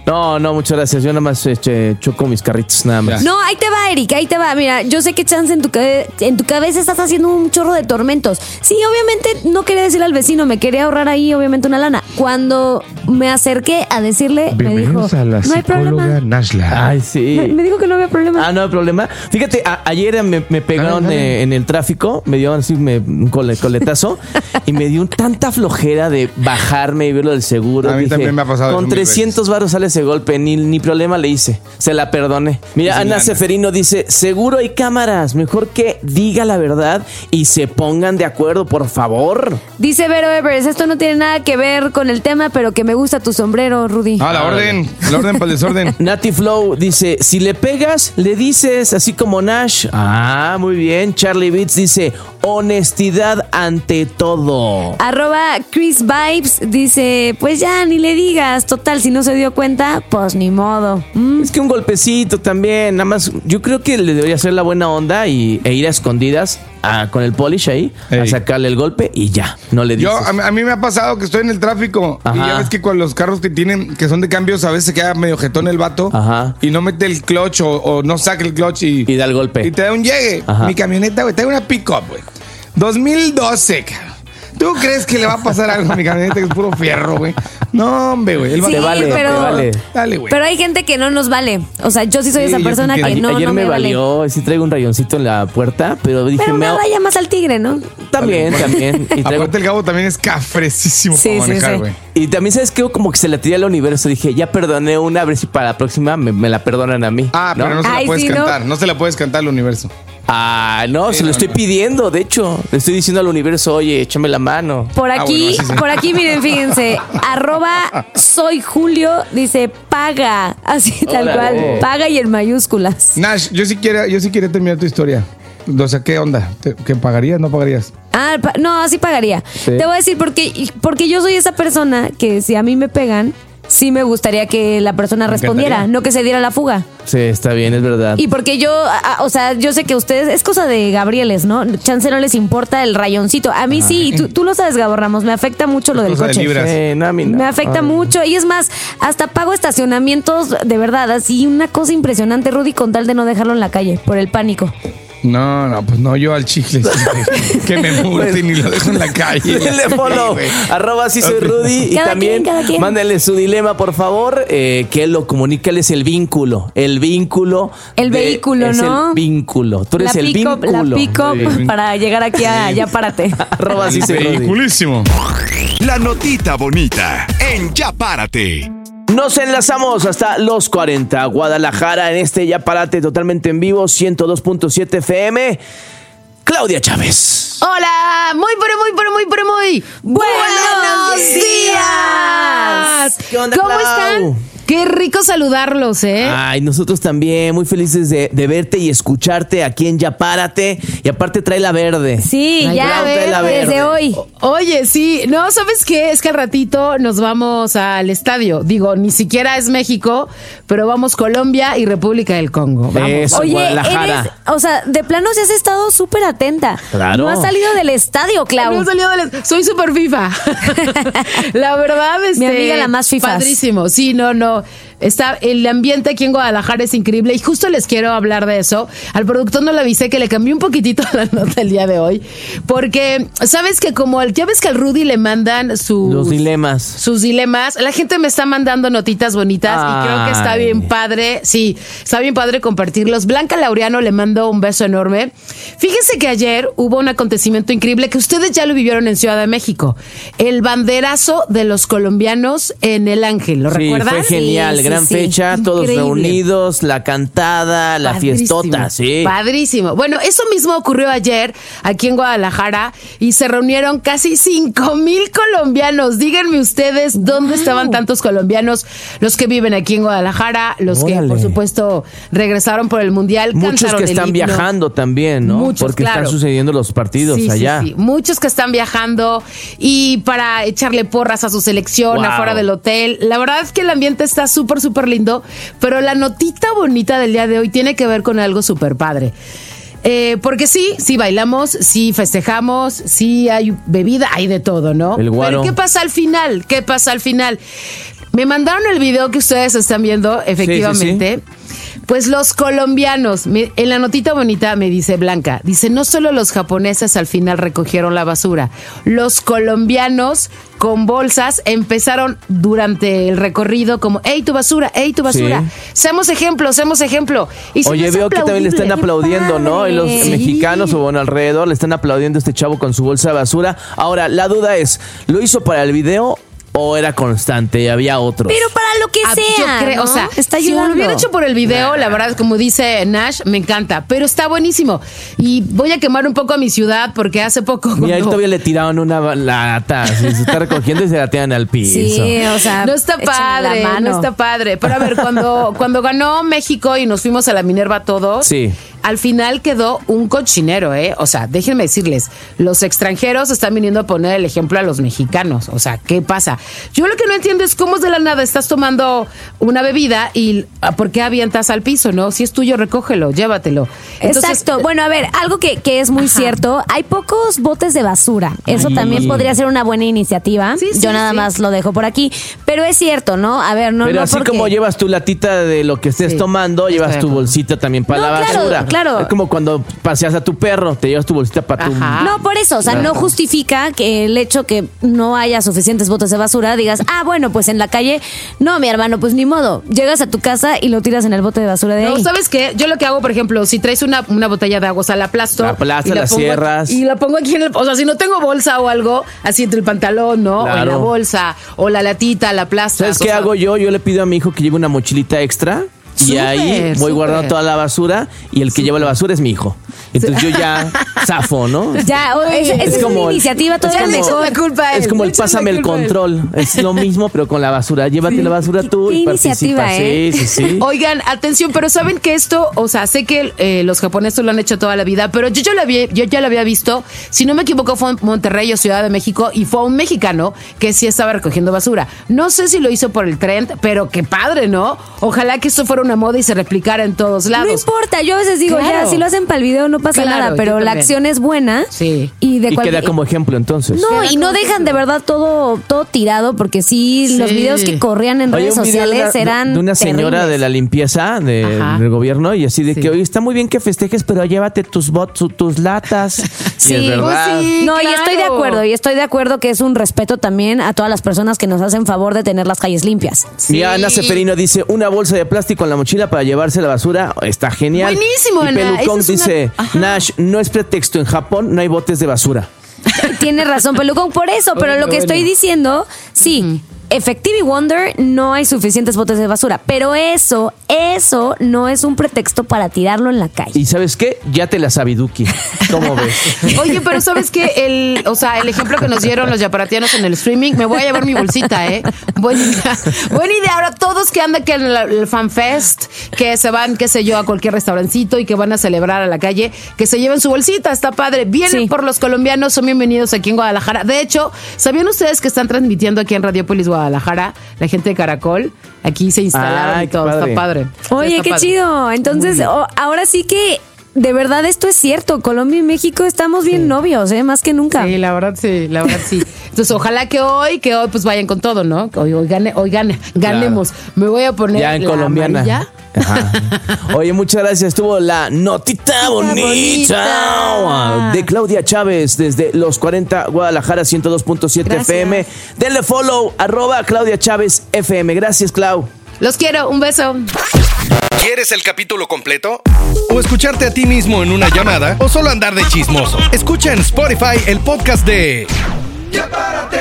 No, no, muchas gracias. Yo nada más este, choco mis carritos, nada más. No, ahí te va, Eric, ahí te va. Mira, yo sé que chance en tu, cabe- en tu cabeza estás haciendo un chorro de tormentos. Sí, obviamente no quería decirle al vecino, me quería ahorrar ahí, obviamente, una lana. Cuando me acerqué a decirle, me dijo, a la no hay problema. Nashla. Ay, sí. Me, me dijo que no había problema. Ah, no hay problema. Fíjate, a- ayer me, me pegaron Dale, dale. eh, en el tráfico, me dio así me, un cole- coletazo y me dio un, tanta flojera de bajarme y verlo del seguro. A mí también me ha pasado eso Con mil trescientos varos sale ese golpe, ni, ni problema le hice. Se la perdoné. Mira, Sin Ana lana. Seferino dice, seguro hay cámaras, mejor que diga la verdad y se pongan de acuerdo, por favor. Dice Vero Evers, esto no tiene nada que ver con el tema, pero que me gusta tu sombrero, Rudy. Ah, la orden. La orden para el desorden. Nati Flow dice, si le pegas, le dices, así como Nash. Ah, muy bien. Charlie Beats dice, honestidad ante todo. Arroba Chris Vibes dice, pues ya ni le digas, total, si no se dio cuenta, pues ni modo. Mm. Es que un golpecito también, nada más, yo creo que le debería hacer la buena onda y, e ir a escondidas a- con el polish ahí, a Ey. sacarle el golpe y ya, no le dices. Yo, a, mí- a mí me ha pasado que estoy en el tráfico y Ajá. ya ves que con los carros que tienen, que son de cambios, a veces se queda medio jetón el vato Ajá. y no mete el clutch o, o no saca el clutch y, Y da el golpe. y te da un llegue. Ajá. Mi camioneta, güey, trae una pick-up, güey. dos mil doce, cabrón. ¿Tú crees que le va a pasar algo a mi camioneta que es puro fierro, güey? No, hombre, güey. El Sí, vato- Te vale, pero- te vale. Dale, güey. Pero hay gente que no nos vale. O sea, yo sí soy Sí, esa yo persona te que entiendo. no, Ayer no me, me, vale. valió, sí traigo un rayoncito en la puerta, pero dije, Pero me una hago- raya más al tigre, ¿no? también, también. Y traigo- Aparte el Gabo también es cafresísimo Sí, para sí, manejar, sí. güey. Y también, ¿sabes qué? Como que se la tiré al universo. Dije, ya perdoné una, a ver si para la próxima me, me la perdonan a mí. Ah, pero no, se la Ay, puedes sí, ¿no? cantar. ¿no? se la puedes cantar al universo. Ah, no, Sí, se lo no, estoy no. pidiendo, de hecho. Le estoy diciendo al universo, oye, échame la mano. Por Ah, aquí, bueno, así sí. por aquí, miren, fíjense, arroba soy Julio, dice paga, así tal Órale. cual, paga y en mayúsculas. Nash, yo sí quiero, yo sí quería terminar tu historia. O sea, ¿qué onda? ¿Te- ¿Qué pagarías? ¿No pagarías? Ah, pa- no, así pagaría. Sí. Te voy a decir porque, porque yo soy esa persona que si a mí me pegan, sí me gustaría que la persona Me respondiera, encantaría. no que se diera la fuga. Sí, está bien, es verdad. Y porque yo, a- a- o sea, yo sé que ustedes, es cosa de Gabrieles, ¿no? Chance no les importa el rayoncito. A mí sí, y tú, tú lo sabes, Gabo Ramos, me afecta mucho lo Es del cosa de coche. libras. Sí, no, a mí no. Me afecta Ah. mucho. Y es más, hasta pago estacionamientos de verdad. Así, una cosa impresionante, Rudy, con tal de no dejarlo en la calle, por el pánico. No, no, pues no, yo al chicle. sí, que me multen y lo dejo en la calle. Denle follow, güey. arroba si soy Rudy. Y Cada también quien, cada quien. mándenle su dilema, por favor, eh, que él lo comunique. Él es el vínculo. El vínculo. El vehículo, es ¿no? el vínculo. Tú eres la el pico, vínculo. la pico Muy bien. para llegar aquí a Ya Párate. Arroba si soy Rudy. Vehiculísimo. La notita bonita en Ya Párate. Nos enlazamos hasta los cuarenta, Guadalajara, en este Ya Párate totalmente en vivo, ciento dos punto siete F M. Claudia Chávez. Hola, muy, pero muy, pero muy, pero muy ¡Buenos días! ¿Qué onda, ¿Cómo Clau? están? Qué rico saludarlos, ¿eh? Ay, nosotros también, muy felices de, de verte y escucharte aquí en Ya Párate. Y aparte trae la verde. Sí, Ay, ya Clau, trae la desde verde. hoy. Oye, sí, no, ¿sabes qué? Es que al ratito nos vamos al estadio. Digo, ni siquiera es México, pero vamos Colombia y República del Congo. Vamos. Eso, Oye, Guadalajara. eres, o sea, de plano sí has estado súper atenta. Claro. No has salido del estadio, Clau. No he salido del- Soy súper FIFA. La verdad, este, Mi amiga la más fifas. Padrísimo. Sí, no, no. Está, el ambiente aquí en Guadalajara es increíble y justo les quiero hablar de eso. Al productor no le avisé que le cambié un poquito la nota el día de hoy, porque sabes que como el, ya ves que al Rudy le mandan sus Los dilemas. sus dilemas, la gente me está mandando notitas bonitas y creo que está Ay. bien padre, sí, está bien padre compartirlos. Blanca Laureano le mando un beso enorme. Fíjense que ayer hubo un acontecimiento increíble que ustedes ya lo vivieron en Ciudad de México, el banderazo de los colombianos en El Ángel, ¿lo Sí, recuerdan? fue genial, Sí, sí, gran sí. fecha, todos Increíble. reunidos, la cantada, la Padrísimo, fiestota, sí. Padrísimo. Bueno, eso mismo ocurrió ayer aquí en Guadalajara y se reunieron casi cinco mil colombianos. Díganme ustedes dónde estaban tantos colombianos, los que viven aquí en Guadalajara, los que Órale. por supuesto regresaron por el Mundial. Muchos cantaron que el están himno. viajando también, ¿no? Muchos, Porque claro. están sucediendo los partidos Sí, sí, allá. sí. Muchos que están viajando y para echarle porras a su selección Wow. afuera del hotel. La verdad es que el ambiente está súper, súper lindo, pero la notita bonita del día de hoy tiene que ver con algo súper padre. Eh, porque sí, sí bailamos, sí festejamos, sí hay bebida, hay de todo, ¿no? El guaro. Pero ¿qué pasa al final? ¿Qué pasa al final? Me mandaron el video que ustedes están viendo, efectivamente. Sí, sí, sí. Pues los colombianos, me, en la notita bonita me dice Blanca, dice, no solo los japoneses al final recogieron la basura, los colombianos con bolsas empezaron durante el recorrido como, ¡ey, tu basura! ¡Ey, tu basura! Sí. Seamos ejemplo, seamos ejemplo. Y Oye, veo que también le están aplaudiendo, ¿no? Y los sí. mexicanos o bueno, alrededor le están aplaudiendo a este chavo con su bolsa de basura. Ahora, la duda es, ¿lo hizo para el video o era constante y había otros? Pero para lo que Ah, sea, yo creo, ¿no? o sea, está si ayudando. lo hubiera hecho por el video, la verdad, como dice Nash, me encanta, pero está buenísimo. Y voy a quemar un poco a mi ciudad porque hace poco... Mira, cuando- ahí todavía le tiraron una lata, así, se está recogiendo y se la tiran al piso. Sí, o sea, No está échenle padre, la mano. no está padre. Pero a ver, cuando, cuando ganó México y nos fuimos a la Minerva todos, Sí. al final quedó un cochinero, ¿eh? O sea, déjenme decirles, los extranjeros están viniendo a poner el ejemplo a los mexicanos. O sea, ¿qué pasa? Yo lo que no entiendo es cómo es de la nada estás tomando una bebida y ¿por qué avientas al piso, no? Si es tuyo, recógelo, llévatelo. Entonces, Exacto. Bueno, a ver, algo que, que es muy Ajá. cierto, hay pocos botes de basura. Eso Ay. también podría ser una buena iniciativa. Sí, sí, Yo nada sí. más lo dejo por aquí. Pero es cierto, ¿no? A ver, no, Pero no así porque... como llevas tu latita de lo que estés Sí. tomando, Estoy llevas de tu acuerdo. bolsita también para No, la claro, basura. claro. Es como cuando paseas a tu perro, te llevas tu bolsita para tu... Ajá. No, por eso, o sea, no justifica que el hecho que no haya suficientes botes de basura, digas, ah, bueno, pues en la calle, no, mi hermano, pues ni modo. Llegas a tu casa y lo tiras en el bote de basura de No, ahí. ¿sabes qué? Yo lo que hago, por ejemplo, si traes una, una botella de agua, o sea, la aplasto. La aplastas, y la pongo- cierras. Y la pongo aquí en el... O sea, si no tengo bolsa o algo, así entre el pantalón, ¿no? O en la Claro. bolsa, o la latita, la aplastas. ¿Sabes o qué sea, hago yo? Yo le pido a mi hijo que lleve una mochilita extra. Y Súper, ahí voy súper. guardando toda la basura y el que lleva la basura es mi hijo. Entonces yo ya zafo, ¿no? Ya, o- es, es, Es como una el- iniciativa es todavía como- mejor. la culpa a él, Es como el échale pásame la el culpa a él. control. Es lo mismo, pero con la basura. Llévate la basura tú qué y iniciativa, participa. ¿eh? Sí, sí, sí. Oigan, atención, pero saben que esto, o sea, sé que eh, los japoneses lo han hecho toda la vida, pero yo ya, lo había, yo ya lo había visto, si no me equivoco fue en Monterrey o Ciudad de México y fue un mexicano que sí estaba recogiendo basura. No sé si lo hizo por el trend, pero qué padre, ¿no? Ojalá que esto fuera una moda y se replicara en todos lados. No importa, yo a veces digo, Claro. ya, si lo hacen para el video no pasa Claro, nada, yo pero la también. acción es buena. Sí. Y de Y cual- queda como ejemplo entonces. No, Queda y no como dejan ejemplo. de verdad todo, todo tirado, porque sí, Sí. los videos que corrían en Oye, redes un video de sociales una- eran de una señora terribles. de la limpieza de- Ajá. del gobierno y así de Sí. que, oye, está muy bien que festejes, pero llévate tus bots, tus latas. Sí, y es verdad. Pues sí. No, y claro. estoy de acuerdo, y estoy de acuerdo que es un respeto también a todas las personas que nos hacen favor de tener las calles limpias. Mira, Ana Seferino dice, una bolsa de plástico en la mochila para llevarse la basura. Está genial. Buenísimo, y Ana. Pelucón Esa es una- dice, Ajá. Nash, no es pretexto, en Japón no hay botes de basura. Tienes razón, Pelucón, por eso, pero Bueno, lo que bueno. estoy diciendo, sí. Effective y Wonder no hay suficientes botes de basura, pero eso, eso no es un pretexto para tirarlo en la calle. ¿Y sabes qué? Ya te la sabiduki. ¿Cómo ves? Oye, pero ¿sabes qué? El, o sea, el ejemplo que nos dieron los yaparatianos en el streaming, me voy a llevar mi bolsita, ¿eh? Buena idea. Buena idea. Ahora todos que andan que en el, el FanFest, que se van, qué sé yo, a cualquier restaurancito y que van a celebrar a la calle, que se lleven su bolsita, está padre. Vienen Sí. por los colombianos, son bienvenidos aquí en Guadalajara. De hecho, ¿sabían ustedes que están transmitiendo aquí en Radiopolis Guadalajara? La gente de Caracol, aquí se instalaron Ay, y qué todo, padre. está padre. Oye, Está qué padre. chido. Entonces, o- ahora sí que de verdad esto es cierto. Colombia y México estamos bien novios, ¿eh? Más que nunca. Sí, la verdad sí, la verdad sí. Entonces, ojalá que hoy, que hoy pues vayan con todo, ¿no? Que Hoy, hoy gane, hoy gane, ganemos. Me voy a poner Ya en la colombiana. amarilla. Ajá. Oye, muchas gracias. Estuvo la notita bonita, bonita. de Claudia Chávez desde Los cuarenta Guadalajara ciento dos punto siete Gracias. F M. Denle follow, arroba Claudia Chávez F M. Gracias, Clau. Los quiero, un beso. ¿Quieres el capítulo completo? ¿O escucharte a ti mismo en una llamada? ¿O solo andar de chismoso? Escucha en Spotify el podcast de... Ya párate.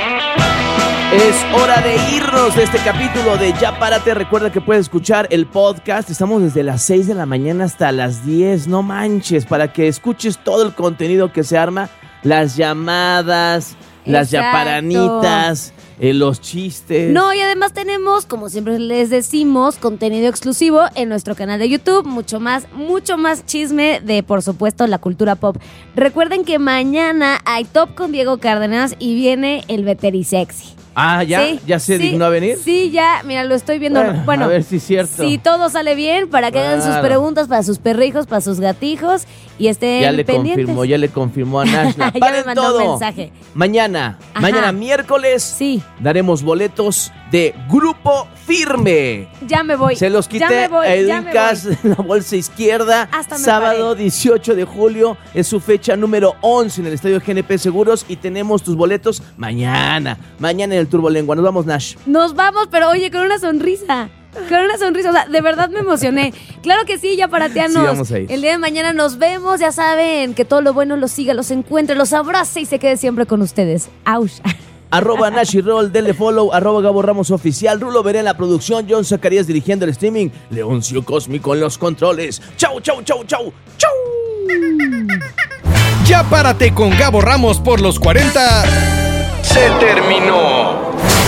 Es hora de irnos de este capítulo de Ya Párate. Recuerda que puedes escuchar el podcast. Estamos desde las seis de la mañana hasta las diez. No manches, para que escuches todo el contenido que se arma. Las llamadas, las Exacto. yaparanitas, eh, los chistes. No, y además tenemos, como siempre les decimos, contenido exclusivo en nuestro canal de YouTube, mucho más, mucho más chisme de, por supuesto, la cultura pop. Recuerden que mañana hay Top con Diego Cárdenas y viene el Veterisexy. Ah, ¿ya? Sí, ¿Ya se sí, dignó a venir? Sí, ya, mira, lo estoy viendo. Bueno, Bueno, a ver si es cierto. si todo sale bien, para que hagan sus Claro. preguntas para sus perrijos, para sus gatijos y estén Ya le pendientes. confirmó, ya le confirmó a Nash. Ya me Paren mandó todo. un mensaje. Mañana, Ajá. mañana miércoles, Sí. daremos boletos de Grupo Firme. Ya me voy. Se los Ya quité me voy, a ya Edwin me Cass voy. en la bolsa izquierda. Hasta me Sábado paré. dieciocho de julio es su fecha número once en el Estadio G N P Seguros y tenemos tus boletos mañana. Mañana en el Turbolengua. Nos vamos, Nash. Nos vamos, pero oye, con una sonrisa. Con una sonrisa, o sea, de verdad me emocioné. Claro que sí, ya paratianos. Sí, vamos a ir. El día de mañana nos vemos, ya saben, que todo lo bueno los siga, los encuentre, los abrace y se quede siempre con ustedes. ¡Auch! Arroba Nash y Roll, denle follow, arroba Gabo Ramos Oficial, Rulo Veré en la producción, John Zacarías dirigiendo el streaming, Leoncio Cósmico en los controles. ¡Chau, chau, chau, chau! ¡Chau! Ya párate con Gabo Ramos por los cuarenta. Se terminó.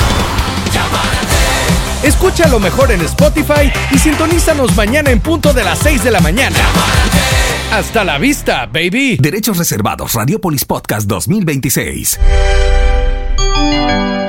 Escucha lo mejor en Spotify y sintonízanos mañana en punto de las seis de la mañana. Hasta la vista, baby. Derechos reservados. Radiopolis Podcast dos mil veintiséis.